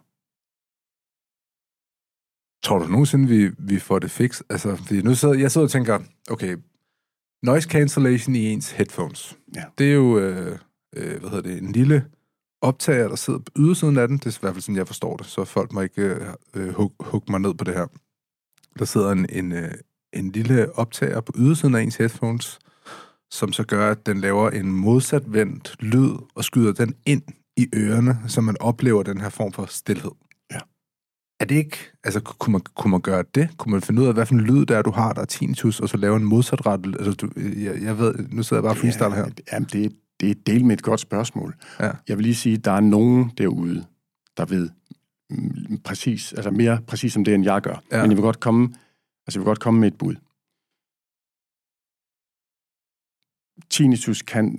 Tror du nogensinde, vi, vi får det fikset? Altså, fordi nu sidder, jeg sidder og tænker, okay, noise cancellation i ens headphones. Ja. Det er jo, øh, øh, hvad hedder det, en lille optager, der sidder på ydersiden af den. Det er i hvert fald sådan, jeg forstår det, så folk må ikke øh, hugge mig ned på det her. Der sidder en, en, øh, en lille optager på ydersiden af ens headphones, som så gør, at den laver en modsatvendt lyd og skyder den ind i ørerne, så man oplever den her form for stilhed. Ja. Er det ikke, altså kunne man, kunne man gøre det? Kunne man finde ud af, hvad for en lyd der er, du har, der er tinnitus, og så lave en modsatret? Altså, du, jeg, jeg ved, nu sidder jeg bare freestyle her. Jamen, det er, det er et del med et godt spørgsmål. Ja. Jeg vil lige sige, at der er nogen derude, der ved præcis, altså mere præcis om det, end jeg gør. Ja. Men jeg vil godt komme, altså jeg vil godt komme med et bud. Tinnitus kan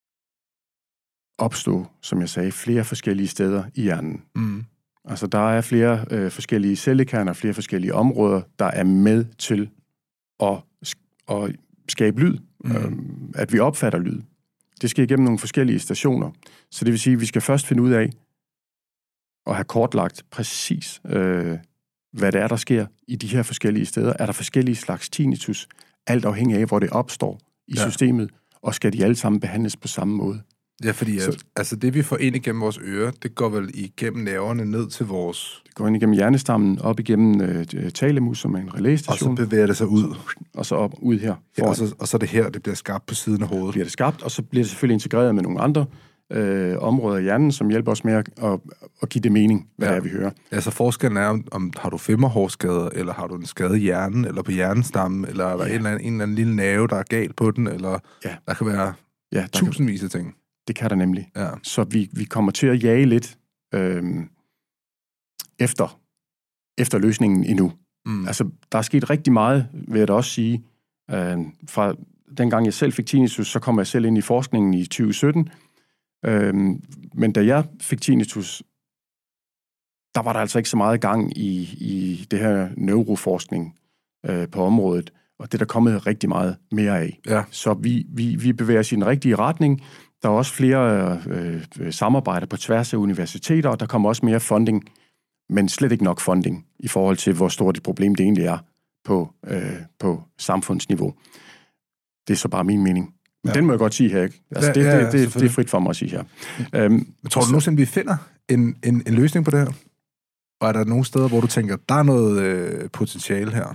opstå, som jeg sagde, flere forskellige steder i hjernen. Mm. Altså, der er flere øh, forskellige cellekerner, flere forskellige områder, der er med til at, at skabe lyd, mm. øh, at vi opfatter lyd. Det skal igennem nogle forskellige stationer. Så det vil sige, at vi skal først finde ud af at have kortlagt præcis, øh, hvad det er, der sker i de her forskellige steder. Er der forskellige slags tinnitus, alt afhængig af, hvor det opstår i ja. systemet, og skal de alle sammen behandles på samme måde? Ja, fordi så, at, altså det, vi får ind igennem vores ører, det går vel igennem nerverne ned til vores... Det går ind igennem hjernestammen, op igennem øh, thalamus, som er en relæstation. Og så bevæger det sig ud. Og så op, ud her. Ja, og, så, og så er det her, det bliver skabt på siden af hovedet. Bliver det skabt, og så bliver det selvfølgelig integreret med nogle andre øh, områder i hjernen, som hjælper os med at, at, at give det mening, hvad ja. det er, vi hører. Ja, så forskellen er, om, om har du femmerhårskader, eller har du en skade i hjernen, eller på hjernestammen, eller er der ja. en, eller anden, en eller anden lille nerve, der er galt på den, eller ja. der kan være ja, der tusindvis af ting. Det kan der nemlig. Ja. Så vi, vi kommer til at jage lidt øh, efter, efter løsningen endnu. Mm. Altså, der er sket rigtig meget, vil jeg da også sige. Øh, fra dengang jeg selv fik tinnitus, så kom jeg selv ind i forskningen i tyve sytten. Øh, men da jeg fik tinnitus, der var der altså ikke så meget gang i, i det her neuroforskning øh, på området. Og det er der kommet rigtig meget mere af. Ja. Så vi, vi, vi bevæger os i den rigtige retning. Der er også flere øh, samarbejder på tværs af universiteter, og der kommer også mere funding, men slet ikke nok funding i forhold til, hvor stort et problem det egentlig er på, øh, på samfundsniveau. Det er så bare min mening. Men ja. den må jeg godt sige her, ikke? Altså, ja, det, ja, ja, det, det, det er frit for mig at sige her. Ja. Øhm, Men tror du nogensinde, vi finder en, en, en løsning på det her? Og er der nogle steder, hvor du tænker, der er noget øh, potentiale her?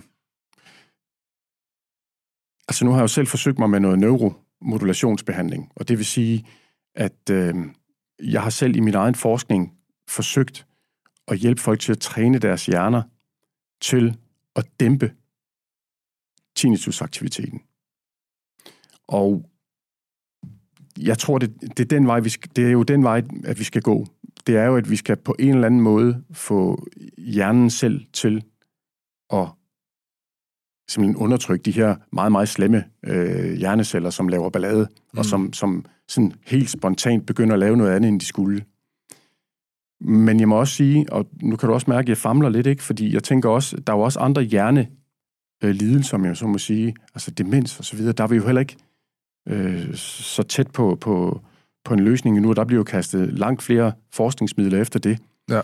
Altså, nu har jeg jo selv forsøgt mig med noget neuromodulationsbehandling, og det vil sige, at øh, jeg har selv i min egen forskning forsøgt at hjælpe folk til at træne deres hjerner til at dæmpe tinnitusaktiviteten. Og jeg tror, det, det, er den vej, vi skal, det er jo den vej, at vi skal gå. Det er jo, at vi skal på en eller anden måde få hjernen selv til at simpelthen undertrykke de her meget, meget slemme øh, hjerneceller, som laver ballade, mm. og som, som sådan helt spontant begynder at lave noget andet, end de skulle. Men jeg må også sige, og nu kan du også mærke, at jeg famler lidt, ikke? Fordi jeg tænker også, der er jo også andre hjernelidelser, som jeg så må sige, altså demens og så videre, der er vi jo heller ikke øh, så tæt på, på, på en løsning endnu, og der bliver jo kastet langt flere forskningsmidler efter det. Ja.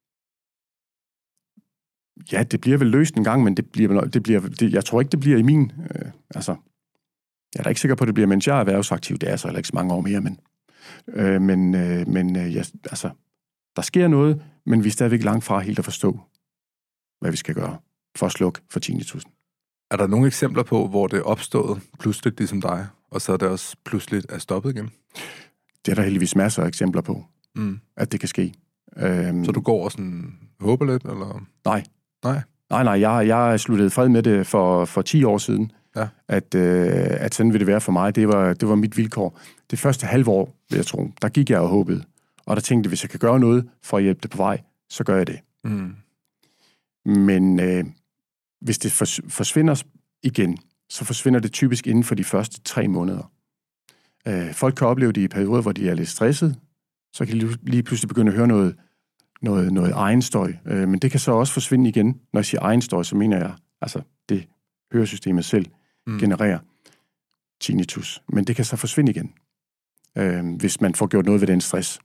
Ja, det bliver vel løst en gang, men det bliver, det bliver det, jeg tror ikke, det bliver i min, øh, altså, jeg er da ikke sikker på, at det bliver, mens jeg er erhvervsaktiv, det er så heller ikke så mange år mere, men, øh, men, øh, men øh, ja, altså, der sker noget, men vi er stadigvæk langt fra helt at forstå, hvad vi skal gøre for at slukke for tinnitus. Er der nogle eksempler på, hvor det er opstået pludseligt, ligesom dig, og så er det også pludseligt er stoppet igen? Det er der heldigvis masser af eksempler på, mm. at det kan ske. Øhm, så du går og sådan håber lidt, eller? Nej. Nej? Nej, nej, jeg, jeg sluttede fred med det for, for ti år siden, ja. at, øh, at sådan vil det være for mig. Det var, det var mit vilkår. Det første halve år, vil jeg tro, der gik jeg og håbede. Og der tænkte, hvis jeg kan gøre noget for at hjælpe det på vej, så gør jeg det. Mm. Men øh, hvis det forsvinder igen, så forsvinder det typisk inden for de første tre måneder. Øh, folk kan opleve det i perioder, hvor de er lidt stresset, så kan de lige pludselig begynde at høre noget, noget, noget egenstøj. Øh, men det kan så også forsvinde igen. Når jeg siger egenstøj, så mener jeg, altså det høresystemet selv mm. genererer tinnitus. Men det kan så forsvinde igen, øh, hvis man får gjort noget ved den stress.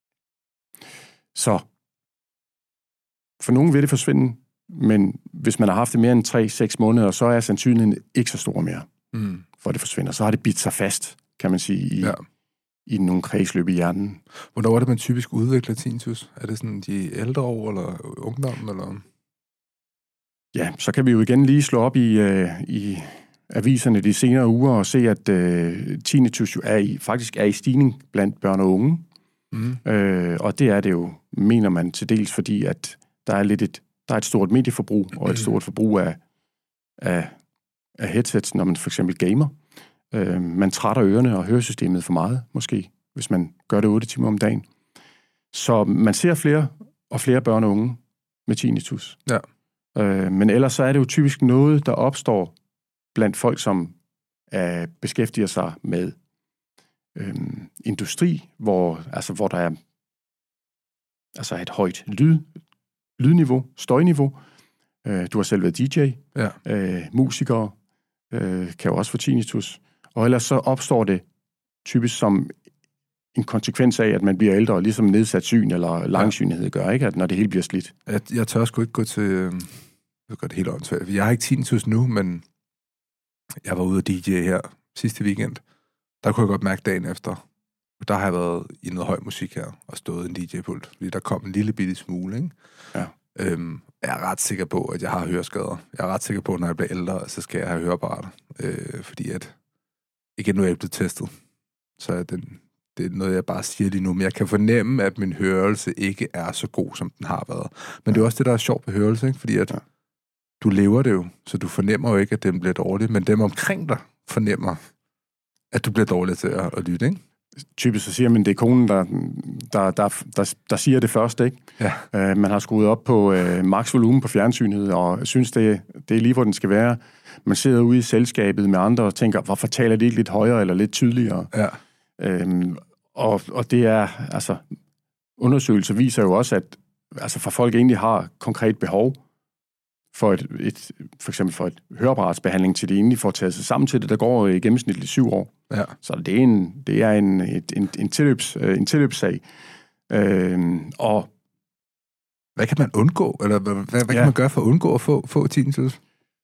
Så for nogen vil det forsvinde, men hvis man har haft det mere end tre seks måneder, så er sandsynligheden ikke så stor mere, mm. for det forsvinder. Så har det bidt sig fast, kan man sige, i, ja. i nogle kredsløb i hjernen. Hvornår er det, man typisk udvikler tinnitus? Er det sådan de ældre år, eller ungdommen, eller? Ja, så kan vi jo igen lige slå op i, øh, i aviserne de senere uger og se, at øh, tinnitus jo er i, faktisk er i stigning blandt børn og unge. Mm. Øh, og det er det jo, mener man til dels, fordi at der er lidt et, der er et stort medieforbrug og et stort forbrug af, af, af headsets, når man for eksempel gamer. Øh, man trætter ørerne og høresystemet for meget, måske, hvis man gør det otte timer om dagen. Så man ser flere og flere børn og unge med tinnitus. Ja. Øh, men ellers så er det jo typisk noget, der opstår blandt folk, som øh, beskæftiger sig med øh, industri, hvor, altså, hvor der er altså et højt lyd, lydniveau, støjniveau. Øh, du har selv været D J. Ja. Øh, musikere øh, kan jo også få tinnitus. Og ellers så opstår det typisk som en konsekvens af, at man bliver ældre, ligesom nedsat syn eller langsynlighed gør, ikke? At når det hele bliver slidt. Jeg, jeg tør sgu ikke gå til... Øh, jeg gør det helt åndssvagt. Jeg har ikke tinnitus nu, men jeg var ude og D J her sidste weekend. Der kunne jeg godt mærke dagen efter. Der har jeg været i noget høj musik her, og stået en D J-pult, fordi der kom en lille bitte smule, ikke? Ja. Øhm, jeg er ret sikker på, at jeg har høreskader. Jeg er ret sikker på, at når jeg bliver ældre, så skal jeg have høreapparater. Øh, fordi at, igen, nu er jeg blevet testet. Så den, det er noget, jeg bare siger lige nu. Men jeg kan fornemme, at min hørelse ikke er så god, som den har været. Men ja. Det er også det, der er sjovt ved hørelse, ikke? Fordi at ja. du lever det jo, så du fornemmer jo ikke, at den bliver dårlig. Men dem omkring dig fornemmer, at du bliver dårlig til at, at lytte, ikke? Typisk så siger man, det er konen, der, der, der, der, der siger det først, ikke? Ja. Uh, man har skruet op på uh, max volumen på fjernsynet, og synes, det, det er lige, hvor den skal være. Man sidder ude i selskabet med andre og tænker, hvorfor taler de ikke lidt højere eller lidt tydeligere? Ja. Uh, og, og det er, altså, undersøgelser viser jo også, at altså, for folk egentlig har konkret behov for et, et for eksempel for et høreapparatsbehandling, til det egentlig får taget sig sammen til det, der går i gennemsnitligt syv år. Ja. Så det er en, det er en, et, en, en, tilløbs, en tilløbssag. Øhm, og hvad kan man undgå? Eller hvad, hvad, hvad ja. kan man gøre for at undgå at få, få tinnitus?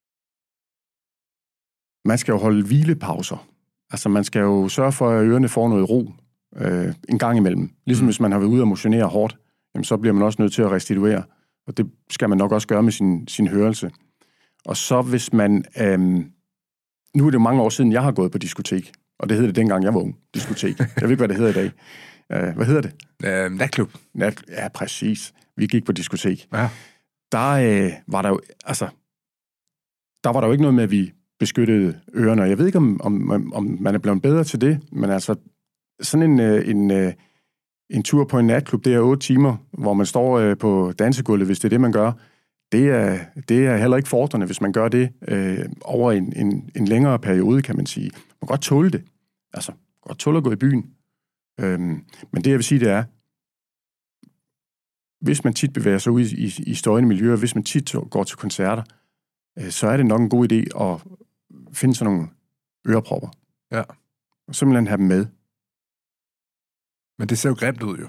Man skal jo holde hvilepauser. Altså man skal jo sørge for, at ørerne får noget ro øh, en gang imellem. Ligesom mm. hvis man har været ude og motionere hårdt, jamen, så bliver man også nødt til at restituere. Og det skal man nok også gøre med sin, sin hørelse. Og så hvis man... Øhm, nu er det jo mange år siden, jeg har gået på diskotek. Og det hed det dengang, jeg var ung. Diskotek. Jeg ved ikke, hvad det hedder i dag. Uh, hvad hedder det? Uh, natklub. Nat, ja, præcis. Vi gik på diskotek. Ja. Der uh, var der jo... Altså... Der var der jo ikke noget med, at vi beskyttede ørerne. Jeg ved ikke, om, om, om man er blevet bedre til det, men altså... Sådan en... en En tur på en natklub, det er otte timer, hvor man står øh, på dansegulvet, hvis det er det, man gør. Det er, det er heller ikke fordrende, hvis man gør det øh, over en, en, en længere periode, kan man sige. Man kan godt tåle det. Altså, godt tåle at gå i byen. Øhm, men det, jeg vil sige, det er, hvis man tit bevæger sig ud i, i, i støjende miljøer, hvis man tit går til koncerter, øh, så er det nok en god idé at finde sådan nogle ørepropper. Ja. Og simpelthen have dem med. Men det ser jo grimt ud, jo.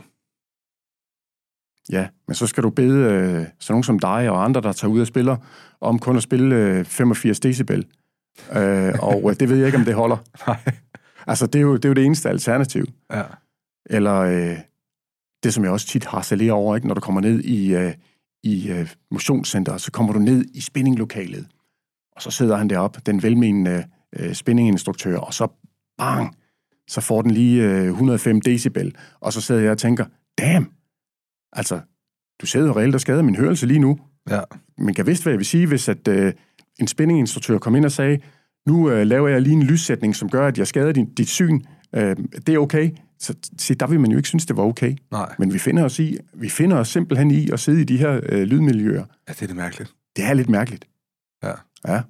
Ja, men så skal du bede øh, sådan nogen som dig og andre, der tager ud og spiller, om kun at spille øh, femogfirs decibel. Øh, og øh, det ved jeg ikke, om det holder. Nej. Altså, det er, jo, det er jo det eneste alternativ. Ja. Eller øh, det, som jeg også tit harcelerer over, ikke? Når du kommer ned i, øh, i øh, motionscenter, så kommer du ned i spinninglokalet, og så sidder han deroppe, den velmenende øh, spinninginstruktør, og så bang, så får den lige øh, et hundrede og fem decibel, og så sidder jeg og tænker, damn, altså, du sidder jo reelt og skader min hørelse lige nu. Ja. Men kan vidst, hvad jeg vil sige, hvis at, øh, en spinninginstruktør kom ind og sagde, nu øh, laver jeg lige en lyssætning, som gør, at jeg skader din, dit syn. Øh, det er okay. Så se, der vil man jo ikke synes, det var okay. Nej. Men vi finder os i, vi finder os simpelthen i at sidde i de her øh, lydmiljøer. Ja, det er lidt mærkeligt. Det er lidt mærkeligt. Ja. Ja.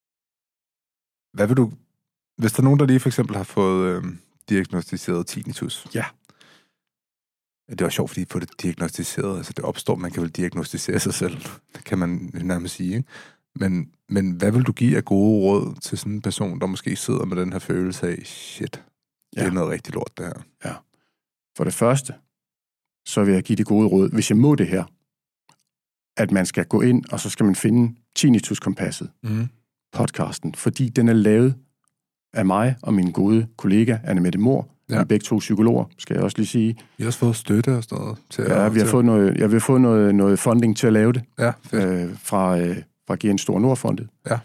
Hvad vil du... Hvis der er nogen, der lige for eksempel har fået øh, diagnostiseret tinnitus. Ja. Det er også sjovt, fordi de får det diagnostiseret. Altså det opstår, man kan vel diagnostisere sig selv. Det kan man nærmest sige, ikke? Men, men hvad vil du give af gode råd til sådan en person, der måske sidder med den her følelse af, shit, det ja. er noget rigtig lort, det her. Ja. For det første, så vil jeg give det gode råd, hvis jeg må det her, at man skal gå ind, og så skal man finde Tinnitus-kompasset, mm. podcasten, fordi den er lavet af mig og min gode kollega, Anne-Mette Mohr. Ja. Vi er begge to psykologer, skal jeg også lige sige. Vi har også fået støtte og sådan noget. Til ja, at, vi har til... fået noget, ja, vi har fået noget, noget funding til at lave det. Ja, øh, fra, øh, fra G N Store Nordfondet. Ja.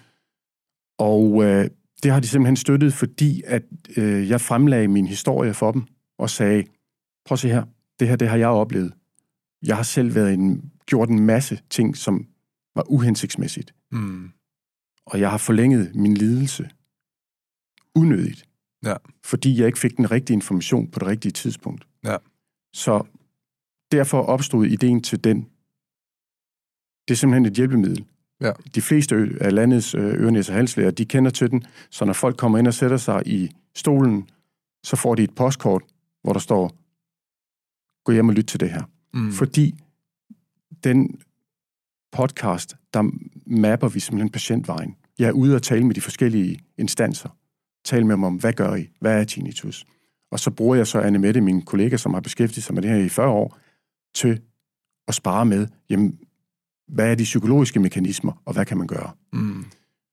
Og øh, det har de simpelthen støttet, fordi at øh, jeg fremlagde min historie for dem, og sagde, prøv at se her, det her, det har jeg oplevet. Jeg har selv været en, gjort en masse ting, som var uhensigtsmæssigt. Mm. Og jeg har forlænget min lidelse unødigt. Ja. Fordi jeg ikke fik den rigtige information på det rigtige tidspunkt. Ja. Så derfor opstod ideen til den. Det er simpelthen et hjælpemiddel. Ja. De fleste af landets øre, næse og halslæger, de kender til den, så når folk kommer ind og sætter sig i stolen, så får de et postkort, hvor der står, gå hjem og lyt til det her. Mm. Fordi den podcast, der mapper vi simpelthen patientvejen. Jeg er ude og tale med de forskellige instanser. Tale med dem om, hvad gør I? Hvad er tinnitus? Og så bruger jeg så Anne-Mette, min kollega, som har beskæftiget sig med det her i fyrre år, til at spare med, jamen, hvad er de psykologiske mekanismer, og hvad kan man gøre? Mm.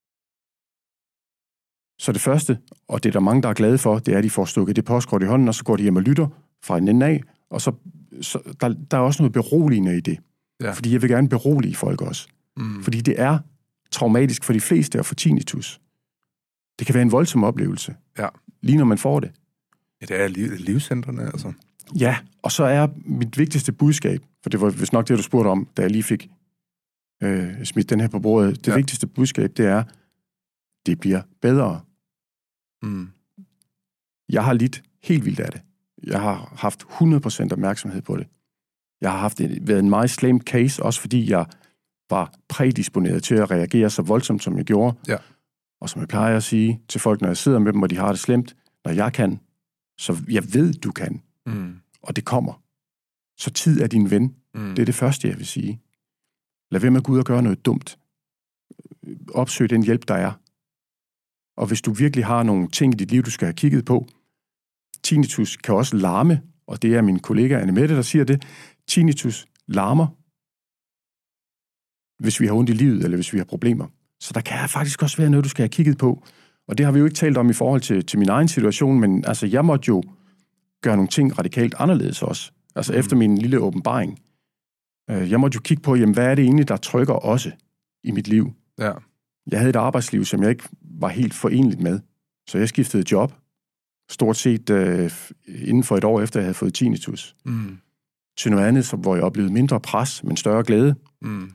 Så det første, og det er der mange, der er glade for, det er, at de får stukket det postkort i hånden, og så går de hjem og lytter fra en ende af, og så, så der, der er også noget beroligende i det. Ja. Fordi jeg vil gerne berolige folk også. Mm. Fordi det er traumatisk for de fleste at få tinnitus. Det kan være en voldsom oplevelse. Ja. Lige når man får det. Ja, det er liv, livscentrene, altså. Ja, og så er mit vigtigste budskab, for det var vist nok det, du spurgte om, da jeg lige fik øh, smidt den her på bordet. Det ja. vigtigste budskab, det er, det bliver bedre. Mm. Jeg har lidt helt vildt af det. Jeg har haft hundrede procent opmærksomhed på det. Jeg har haft en, været en meget slem case, også fordi jeg var prædisponeret til at reagere så voldsomt, som jeg gjorde. Ja. Og som jeg plejer at sige til folk, når jeg sidder med dem, og de har det slemt, når jeg kan, så jeg ved, du kan. Mm. Og det kommer. Så tid er din ven. Mm. Det er det første, jeg vil sige. Lad være med at gå ud og gøre noget dumt. Opsøg den hjælp, der er. Og hvis du virkelig har nogle ting i dit liv, du skal have kigget på, tinnitus kan også larme, og det er min kollega Anne-Mette, der siger det. Tinnitus larmer, hvis vi har ondt i livet, eller hvis vi har problemer. Så der kan faktisk også være noget, du skal have kigget på. Og det har vi jo ikke talt om i forhold til, til min egen situation, men altså, jeg måtte jo gøre nogle ting radikalt anderledes også. Altså mm. efter min lille åbenbaring. Jeg måtte jo kigge på, jamen, hvad er det egentlig, der trykker også i mit liv? Ja. Jeg havde et arbejdsliv, som jeg ikke var helt forenligt med. Så jeg skiftede job, stort set øh, inden for et år efter, jeg havde fået tinnitus. Mm. Til noget andet, hvor jeg oplevede mindre pres, men større glæde. Mm.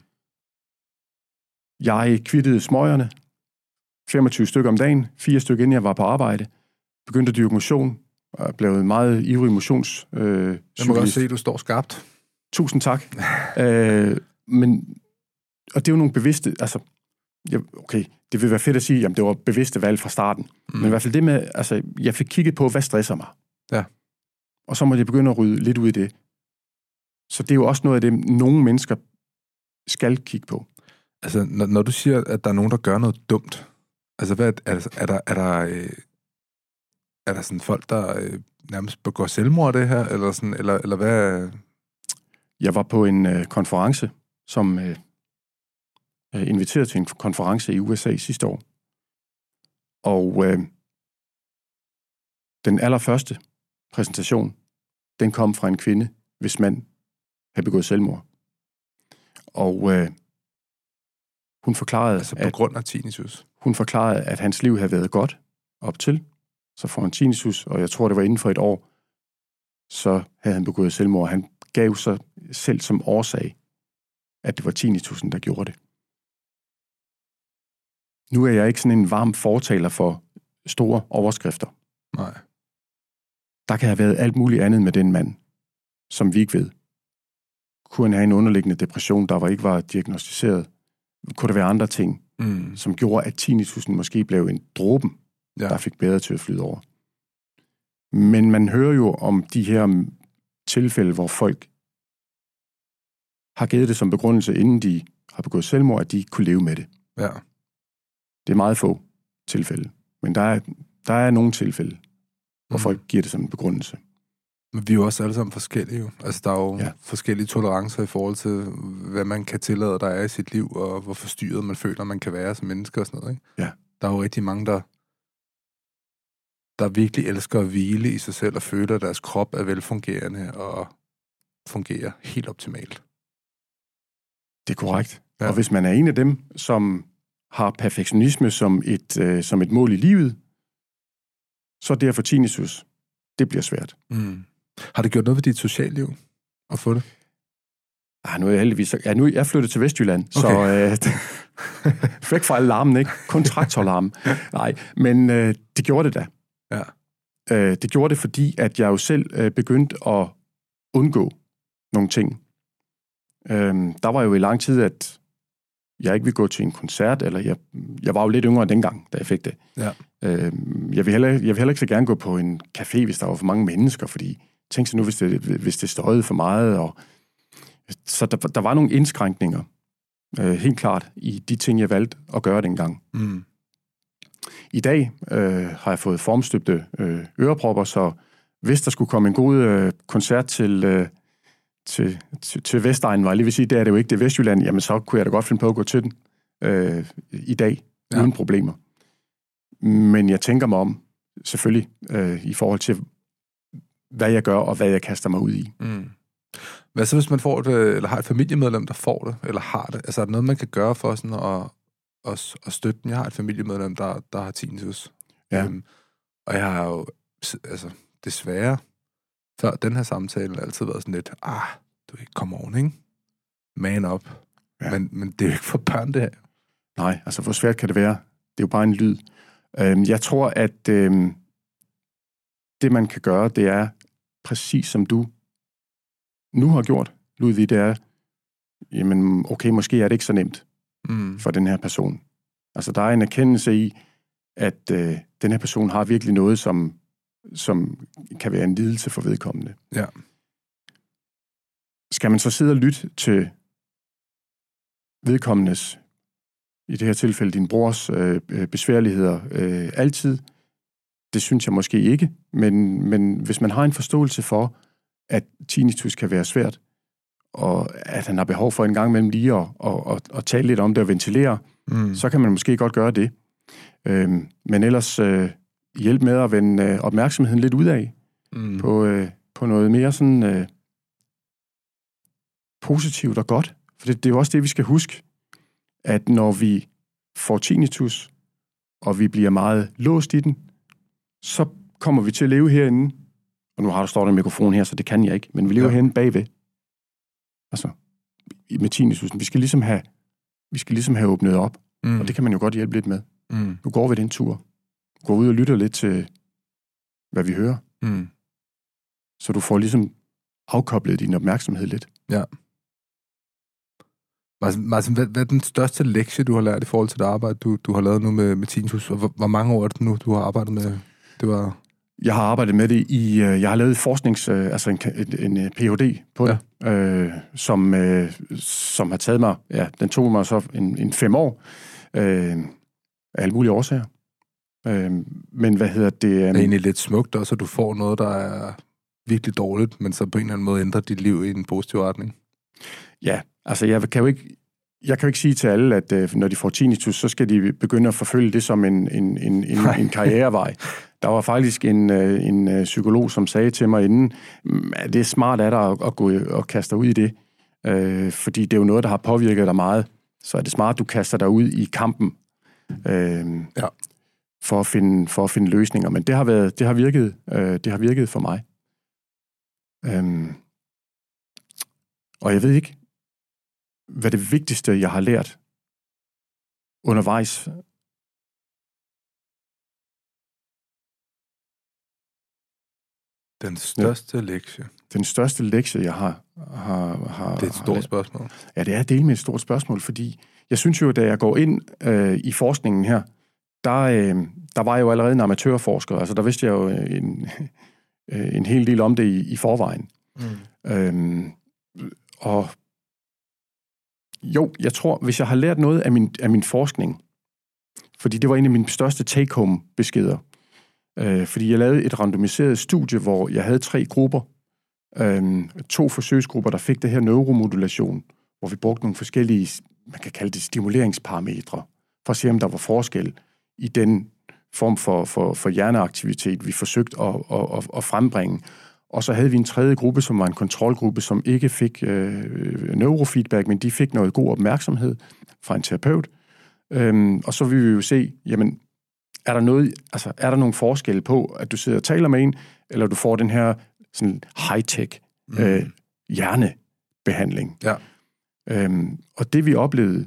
Jeg kvittede smøgerne, femogtyve stykker om dagen, fire stykker inden jeg var på arbejde. Begyndte at dyrke motion, og blev en meget ivrig motions øh, Jeg må godt se, at du står skarpt. Tusind tak. øh, men, og det er jo nogle bevidste, altså, jeg, okay, det vil være fedt at sige, jamen det var bevidste valg fra starten. Mm. Men i hvert fald det med, altså, jeg fik kigget på, hvad stresser mig. Ja. Og så måtte jeg begynde at rydde lidt ud i det. Så det er jo også noget af det, nogle mennesker skal kigge på. Altså, når, når du siger, at der er nogen, der gør noget dumt, altså, hvad, er, der, er, der, er, der, øh, er der sådan folk, der øh, nærmest begår selvmord det her, eller, sådan, eller, eller hvad? Jeg var på en øh, konference, som øh, inviteret til en konference i U S A sidste år. Og øh, den allerførste præsentation, den kom fra en kvinde, hvis mand havde begået selvmord. Og øh, hun forklarede, altså på at, grund af tinnitus? Hun forklarede, at hans liv havde været godt op til. Så får han tinnitus, og jeg tror, det var inden for et år, så havde han begået selvmord. Han gav sig selv som årsag, at det var tinnitusen, der gjorde det. Nu er jeg ikke sådan en varm fortaler for store overskrifter. Nej. Der kan have været alt muligt andet med den mand, som vi ikke ved. Kunne han have en underliggende depression, der var ikke var diagnostiseret? Kunne der være andre ting, mm. som gjorde, at tinnitusen måske blev en dråben, ja. der fik bedre til at flyde over? Men man hører jo om de her tilfælde, hvor folk har givet det som begrundelse, inden de har begået selvmord, at de ikke kunne leve med det. Ja. Det er meget få tilfælde. Men der er, der er nogle tilfælde, hvor mm. folk giver det som en begrundelse. Men vi er jo også alle sammen forskellige. Jo. Altså, der er jo ja. forskellige tolerancer i forhold til, hvad man kan tillade, der er i sit liv, og hvor forstyrret man føler, man kan være som menneske og sådan noget. Ikke? Ja. Der er jo rigtig mange, der, der virkelig elsker at hvile i sig selv, og føler, at deres krop er velfungerende, og fungerer helt optimalt. Det er korrekt. Ja. Og hvis man er en af dem, som har perfektionisme som et, øh, som et mål i livet, så det at få tinnitus, det bliver svært. Mm. Har det gjort noget ved dit sociale liv at få det? Ah, nu er jeg heldigvis... Ja, nu er jeg flyttet til Vestjylland, okay. så øh, væk fra alarmen, ikke? Kun traktorlarmen. Nej, men øh, det gjorde det da. Ja. Øh, det gjorde det, fordi at jeg jo selv øh, begyndte at undgå nogle ting. Øh, der var jo i lang tid, at jeg ikke ville gå til en koncert, eller jeg, jeg var jo lidt yngre dengang, da jeg fik det. Ja. Øh, jeg, vil heller, jeg vil heller ikke så gerne gå på en café, hvis der var for mange mennesker, fordi tænk så nu, hvis det, hvis det støjede for meget. Og, så der, der var nogle indskrænkninger, øh, helt klart, i de ting, jeg valgte at gøre dengang. Mm. I dag øh, har jeg fået formstøbte øh, ørepropper, så hvis der skulle komme en god øh, koncert til... Øh, Til, til, til Vestegnen, var jeg lige vil sige, det er det jo ikke, det er Vestjylland, jamen så kunne jeg da godt finde på at gå til den øh, i dag, ja. uden problemer. Men jeg tænker mig om, selvfølgelig, øh, i forhold til, hvad jeg gør, og hvad jeg kaster mig ud i. Mm. Hvad så, hvis man får det, eller har et familiemedlem, der får det, eller har det? Altså, er der noget, man kan gøre for sådan at, at, at støtte den? Jeg har et familiemedlem, der, der har tinnitus. Ja. Øhm, og jeg har jo, altså, desværre, før den her samtale altid været sådan lidt, ah, du ikke komme oven, ikke? Man op. Ja. Men, men det er jo ikke for børn, det her. Nej, altså hvor svært kan det være? Det er jo bare en lyd. Øhm, jeg tror, at øhm, det man kan gøre, det er præcis som du nu har gjort, Ludvig, det er, jamen okay, måske er det ikke så nemt mm. for den her person. Altså der er en erkendelse i, at øh, den her person har virkelig noget, som som kan være en lidelse for vedkommende. Ja. Skal man så sidde og lytte til vedkommendes, i det her tilfælde din brors øh, besværligheder, øh, altid? Det synes jeg måske ikke, men, men hvis man har en forståelse for, at tinnitus kan være svært, og at han har behov for en gang imellem lige at, at, at, at tale lidt om det og ventilere, mm. så kan man måske godt gøre det. Øh, men ellers... Øh, hjælp med at vende øh, opmærksomheden lidt ud af mm. på, øh, på noget mere sådan øh, positivt og godt. For det, det er jo også det, vi skal huske, at når vi får tinnitus, og vi bliver meget låst i den, så kommer vi til at leve herinde, og nu har der står der en mikrofon her, så det kan jeg ikke, men vi lever ja. herinde bagved. Altså, med tinnitusen. Vi skal ligesom have, vi skal ligesom have åbnet op, mm. og det kan man jo godt hjælpe lidt med. Mm. Du går ved den tur. Gå ud og lytter lidt til, hvad vi hører. Mm. Så du får ligesom afkoblet din opmærksomhed lidt. Ja. Martin, hvad, hvad er den største lektie, du har lært i forhold til det arbejde, du, du har lavet nu med, med tinnitus? Hvor, hvor mange år er det nu, du har arbejdet med? Det var... Jeg har arbejdet med det i, øh, jeg har lavet forsknings, øh, altså en, en, en P H D på det, ja. øh, som, øh, som har taget mig, ja, den tog mig så en, en fem år, øh, af alle mulige årsager. Øh, men hvad hedder det? Øh, det er egentlig lidt smukt også, at du får noget, der er virkelig dårligt, men så på en eller anden måde ændrer dit liv i en positiv retning. Ja, altså jeg kan jo ikke, jeg kan jo ikke sige til alle, at øh, når de får tinnitus, så skal de begynde at forfølge det som en, en, en, en, en karrierevej. Der var faktisk en, en psykolog, som sagde til mig inden, at det er smart af dig at, at gå og kaste dig ud i det, øh, fordi det er jo noget, der har påvirket dig meget. Så er det smart, at du kaster dig ud i kampen øh, ja. for, at finde, for at finde løsninger. Men det har, været, det har, virket, øh, det har virket for mig. Øh, og jeg ved ikke, hvad det vigtigste, jeg har lært undervejs. Den største ja. lektie. Den største lektie, jeg har... har, har det er et stort spørgsmål. Ja, det er del med et stort spørgsmål, fordi jeg synes jo, da jeg går ind øh, i forskningen her, der, øh, der var jeg jo allerede en amatørforsker. Altså, der vidste jeg jo en, en hel del om det i, i forvejen. Mm. Øhm, og jo, jeg tror, hvis jeg har lært noget af min, af min forskning, fordi det var en af mine største take-home-beskeder, øh, fordi jeg lavede et randomiseret studie, hvor jeg havde tre grupper, øh, to forsøgsgrupper, der fik det her neuromodulation, hvor vi brugte nogle forskellige, man kan kalde det stimuleringsparametre, for at se, om der var forskel i den form for, for, for hjerneaktivitet, vi forsøgte at, at, at, at frembringe. Og så havde vi en tredje gruppe, som var en kontrolgruppe, som ikke fik øh, neurofeedback, men de fik noget god opmærksomhed fra en terapeut. Øhm, og så vil vi jo se, jamen, er der noget, altså, er der nogle forskelle på, at du sidder og taler med en, eller du får den her sådan high-tech øh, hjernebehandling. Ja. Øhm, og det vi oplevede,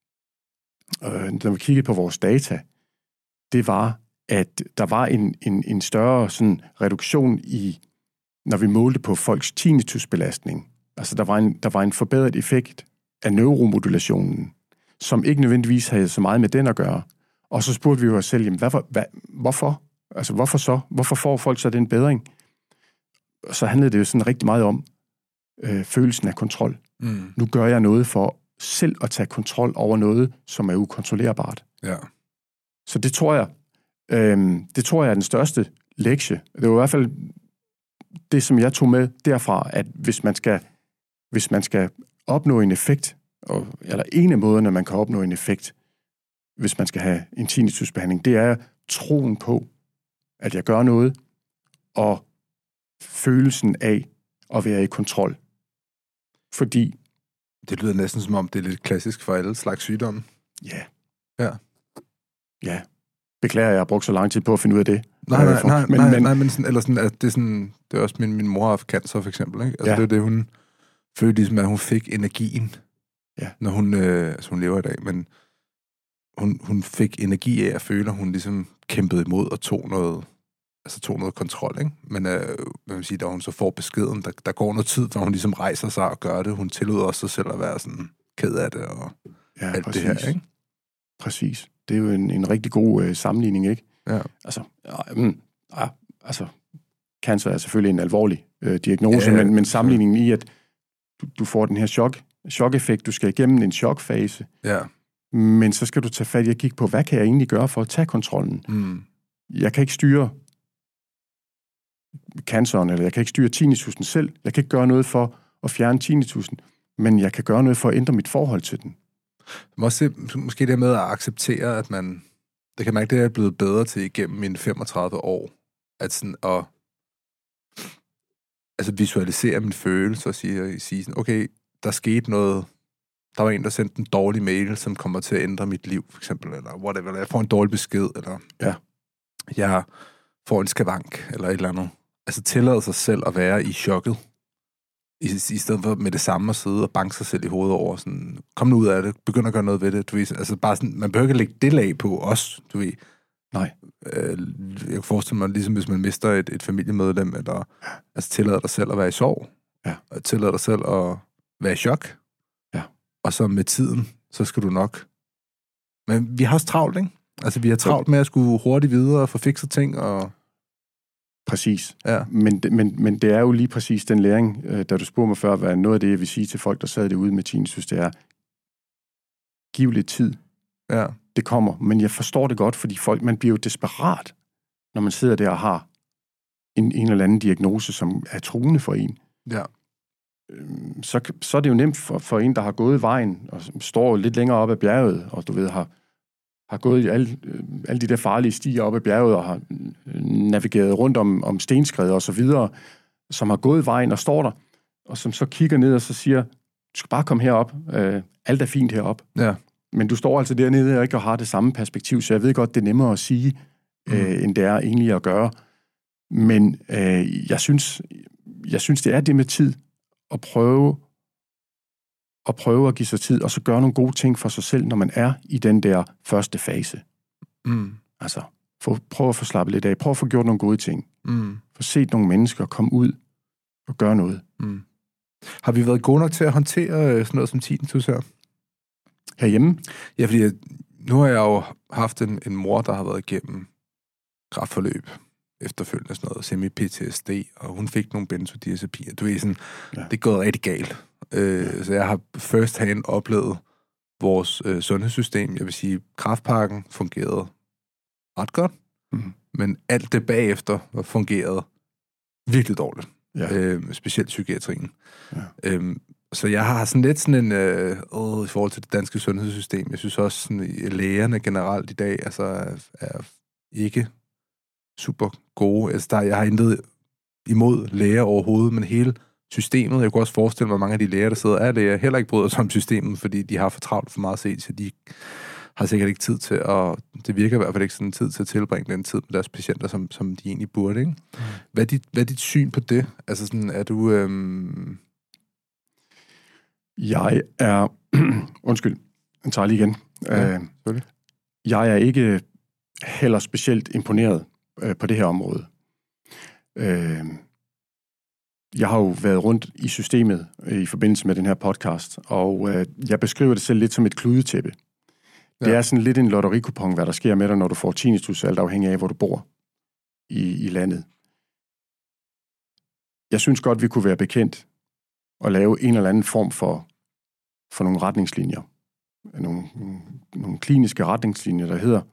øh, når vi kiggede på vores data, det var, at der var en, en, en større sådan, reduktion i, når vi målte på folks tinnitusbelastning. Altså, der var, en, der var en forbedret effekt af neuromodulationen, som ikke nødvendigvis havde så meget med den at gøre. Og så spurgte vi jo os selv, jamen, hvad, hvad, hvorfor? Altså, hvorfor så? Hvorfor får folk så den bedring? Så handlede det jo sådan rigtig meget om øh, følelsen af kontrol. Mm. Nu gør jeg noget for selv at tage kontrol over noget, som er ukontrollerbart. Ja. Så det tror jeg, øh, det tror jeg er den største lektie. Det var i hvert fald det, som jeg tog med derfra, at hvis man skal, hvis man skal opnå en effekt, og, eller en af måderne, man kan opnå en effekt, hvis man skal have en tinnitusbehandling, det er troen på, at jeg gør noget, og følelsen af at være i kontrol. Fordi... Det lyder næsten som om, det er lidt klassisk for alle slags sygdomme. Ja. Ja. Ja. Beklager, jeg har brugt så lang tid på at finde ud af det. Nej, nej, nej, men, nej, men, nej, men sådan, eller sådan, at det er sådan, det er også min, min mor har haft cancer, for eksempel, ikke? Altså, ja. Det er det, hun følte ligesom, at hun fik energien, ja. når hun, øh, altså hun lever i dag, men hun, hun fik energi af at føle, at hun ligesom kæmpede imod og tog noget, altså tog noget kontrol, ikke? Men øh, hvad vil sige, da hun så får beskeden, der, der går noget tid, når hun ligesom rejser sig og gør det, hun tillod også sig selv at være sådan ked af det og ja, alt præcis. det her, ikke? Præcis. Det er jo en, en rigtig god øh, sammenligning, ikke? Ja. Altså, ja, mm, ja, altså, cancer er selvfølgelig en alvorlig øh, diagnose, ja, men, men sammenligningen i, at du, du får den her chok, chok-effekt, du skal igennem en chokfase, ja. Men så skal du tage fat i at kigge på, hvad kan jeg egentlig gøre for at tage kontrollen? Mm. Jeg kan ikke styre canceren, eller jeg kan ikke styre tinnitusen selv. Jeg kan ikke gøre noget for at fjerne tinnitusen, men jeg kan gøre noget for at ændre mit forhold til den. Måske, måske det med at acceptere, at man... Det kan mærke, det er blevet bedre til igennem mine femogtredive år. At sådan at... Altså visualisere min følelse og sige, sige sådan, okay, der skete noget... Der var en, der sendte en dårlig mail, som kommer til at ændre mit liv, for eksempel, eller whatever, eller jeg får en dårlig besked, eller ja. jeg får en skavank, eller et eller andet. Altså tillade sig selv at være i chokket, i, i stedet for med det samme at sidde og banke sig selv i hovedet over, sådan, kom nu ud af det, begynd at gøre noget ved det, du ved, altså bare sådan, man behøver ikke lægge det lag på os, du ved. Nej. Øh, jeg kan forestille mig, ligesom hvis man mister et, et familiemedlem, eller altså tillade dig selv at være i sorg, ja. Og tillade dig selv at være i chok, og så med tiden, så skal du nok... Men vi har også travlt, ikke? Altså, vi har travlt med at skulle hurtigt videre og få fikset ting, og... Præcis. Ja. Men, men, men det er jo lige præcis den læring, øh, da du spurgte mig før, hvad noget af det, jeg vil sige til folk, der sad derude med tinnitus, det er, giv lidt tid. Ja. Det kommer. Men jeg forstår det godt, fordi folk, man bliver jo desperat, når man sidder der og har en, en eller anden diagnose, som er truende for en. Ja. Så, så er det jo nemt for, for en, der har gået vejen, og står lidt længere op ad bjerget, og du ved, har, har gået i alle, alle de der farlige stier op ad bjerget, og har navigeret rundt om, om stenskred og så videre, som har gået vejen og står der, og som så kigger ned og så siger, du skal bare komme herop, øh, alt er fint herop. Ja. Men du står altså dernede og ikke har det samme perspektiv, så jeg ved godt, det er nemmere at sige, øh, mm. end det er egentlig at gøre. Men øh, jeg synes, jeg synes, det er det med tid, at prøve at prøve at give sig tid, og så gøre nogle gode ting for sig selv, når man er i den der første fase. Mm. Altså, for, prøv at få slappet lidt af. Prøv at få gjort nogle gode ting. Mm. Få set nogle mennesker komme ud og gøre noget. Mm. Har vi været gode nok til at håndtere sådan noget som tinnitus her? Herhjemme? Ja, fordi nu har jeg jo haft en, en mor, der har været igennem kræftforløb efterfølgende, sådan noget semi-P T S D, og hun fik nogle benzodiazepiner. Du ved, sådan, ja. Det er gået rigtig galt. Øh, ja. Så jeg har first hand oplevet vores øh, sundhedssystem. Jeg vil sige, kræftpakken fungerede ret godt, mm. men alt det bagefter var fungeret virkelig dårligt. Ja. Øh, specielt psykiatrien. Ja. Øh, så jeg har sådan lidt sådan en, øh, øh, i forhold til det danske sundhedssystem, jeg synes også, sådan, lægerne generelt i dag, altså er, er ikke super gode. Altså, der, jeg har intet imod læger overhovedet, men hele systemet, jeg kunne også forestille mig, at mange af de læger, der sidder, er læger, heller ikke bryder sig om systemet, fordi de har for travlt for meget at se, så de har sikkert ikke tid til at, det virker i hvert fald ikke sådan tid til at tilbringe den tid med deres patienter, som, som de egentlig burde, ikke? Mm. Hvad er dit, hvad er dit syn på det? Altså sådan, er du... Øhm... Jeg er... Undskyld, jeg tager lige igen. Ja, uh, jeg er ikke heller specielt imponeret uh, på det her område. Uh, jeg har jo været rundt i systemet uh, i forbindelse med den her podcast, og uh, jeg beskriver det selv lidt som et kludetæppe. Ja. Det er sådan lidt en lotterikupon, hvad der sker med dig, når du får tinnitus, alt afhængig af, hvor du bor i, i landet. Jeg synes godt, vi kunne være bekendt og lave en eller anden form for, for nogle retningslinjer. Nogle, nogle kliniske retningslinjer, der hedder,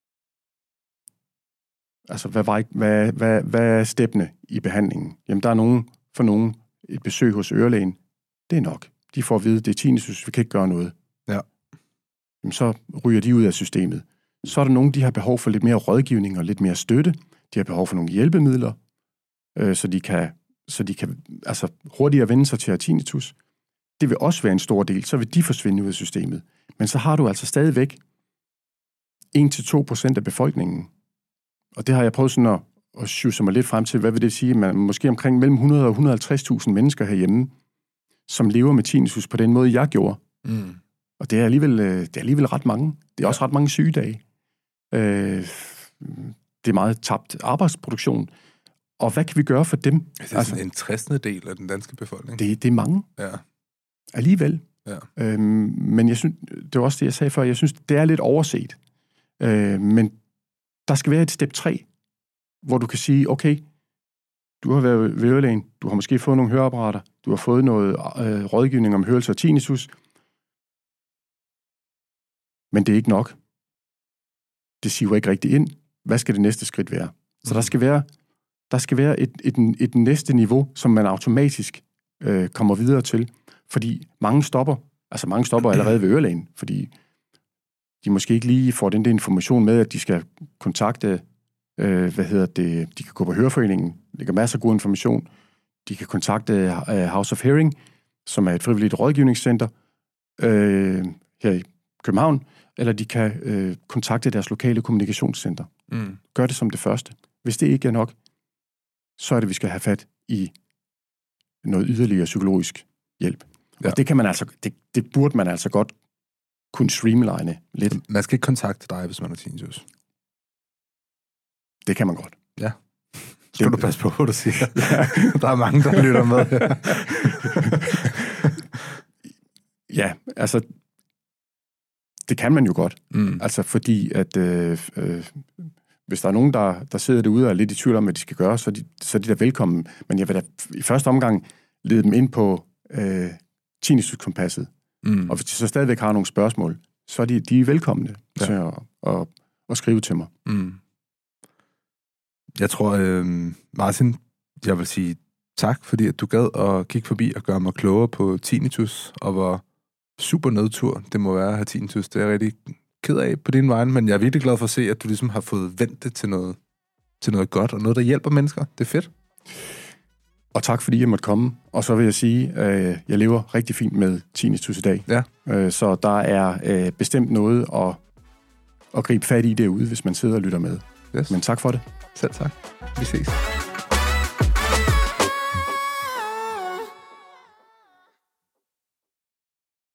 altså, hvad, var, hvad, hvad, hvad er steppene i behandlingen? Jamen, der er nogen, for nogen et besøg hos ørelægen. Det er nok. De får at vide, det er tinnitus, vi kan ikke gøre noget. Ja. Jamen, så ryger de ud af systemet. Så er der nogen, de har behov for lidt mere rådgivning og lidt mere støtte. De har behov for nogle hjælpemidler, øh, så de kan, så de kan altså, hurtigere vende sig til at tinnitus. Det vil også være en stor del. Så vil de forsvinde ud af systemet. Men så har du altså stadigvæk en til to procent af befolkningen. Og det har jeg prøvet sådan at, at sjusse mig lidt frem til. Hvad vil det sige? Man måske omkring mellem hundrede og hundrede og halvtreds tusind mennesker herhjemme, som lever med tinnitus på den måde, jeg gjorde. Mm. Og det er, alligevel, det er alligevel ret mange. Det er også ret mange sygedage. Øh, det er meget tabt arbejdsproduktion. Og hvad kan vi gøre for dem? Det er altså en tresende del af den danske befolkning. Det, det er mange. Ja. Alligevel. Ja. Øhm, men jeg synes, det var også det, jeg sagde før, jeg synes, det er lidt overset. Øh, men der skal være et step tre, hvor du kan sige, okay, du har været ved ørelægen, du har måske fået nogle høreapparater, du har fået noget øh, rådgivning om hørelse og tinnitus, men det er ikke nok. Det siver ikke rigtig ind. Hvad skal det næste skridt være? Så der skal være, der skal være et, et, et, et næste niveau, som man automatisk øh, kommer videre til. Fordi mange stopper, altså mange stopper allerede ved ørelægen, fordi de måske ikke lige får den der information med, at de skal kontakte, øh, hvad hedder det, de kan gå på Høreforeningen, der ligger masser af god information. De kan kontakte uh, House of Hearing, som er et frivilligt rådgivningscenter øh, her i København, eller de kan øh, kontakte deres lokale kommunikationscenter. Mm. Gør det som det første. Hvis det ikke er nok, så er det, vi skal have fat i noget yderligere psykologisk hjælp. Ja. Og det kan man altså, det, det burde man altså godt kunne streamline lidt. Man skal ikke kontakte dig, hvis man har tinnitus. Det kan man godt. Ja. Skal du passe på, hvad du siger. Ja. Der er mange, der lytter med. Ja, altså, det kan man jo godt. Mm. Altså, fordi at øh, øh, hvis der er nogen, der, der sidder derude og er lidt i tvivl om, hvad de skal gøre, så er de, så er de da velkommen. Men jeg vil da i første omgang lede dem ind på øh, Tinnitus-kompasset. Mm. Og hvis de så stadigvæk har nogle spørgsmål, så er de, de er velkomne ja. til at, at, at skrive til mig. Mm. Jeg tror, øh, Martin, jeg vil sige tak, fordi at du gad at kigge forbi og gøre mig klogere på tinnitus, og hvor super nedtur det må være at have tinnitus. Det er jeg rigtig ked af på din vegne, men jeg er virkelig glad for at se, at du ligesom har fået vendt det til noget, til noget godt, og noget, der hjælper mennesker. Det er fedt. Og tak, fordi jeg måtte komme. Og så vil jeg sige, at øh, jeg lever rigtig fint med tinnitus i dag. Ja. Øh, så der er øh, bestemt noget at, at gribe fat i derude, hvis man sidder og lytter med. Yes. Men tak for det. Selv tak. Vi ses.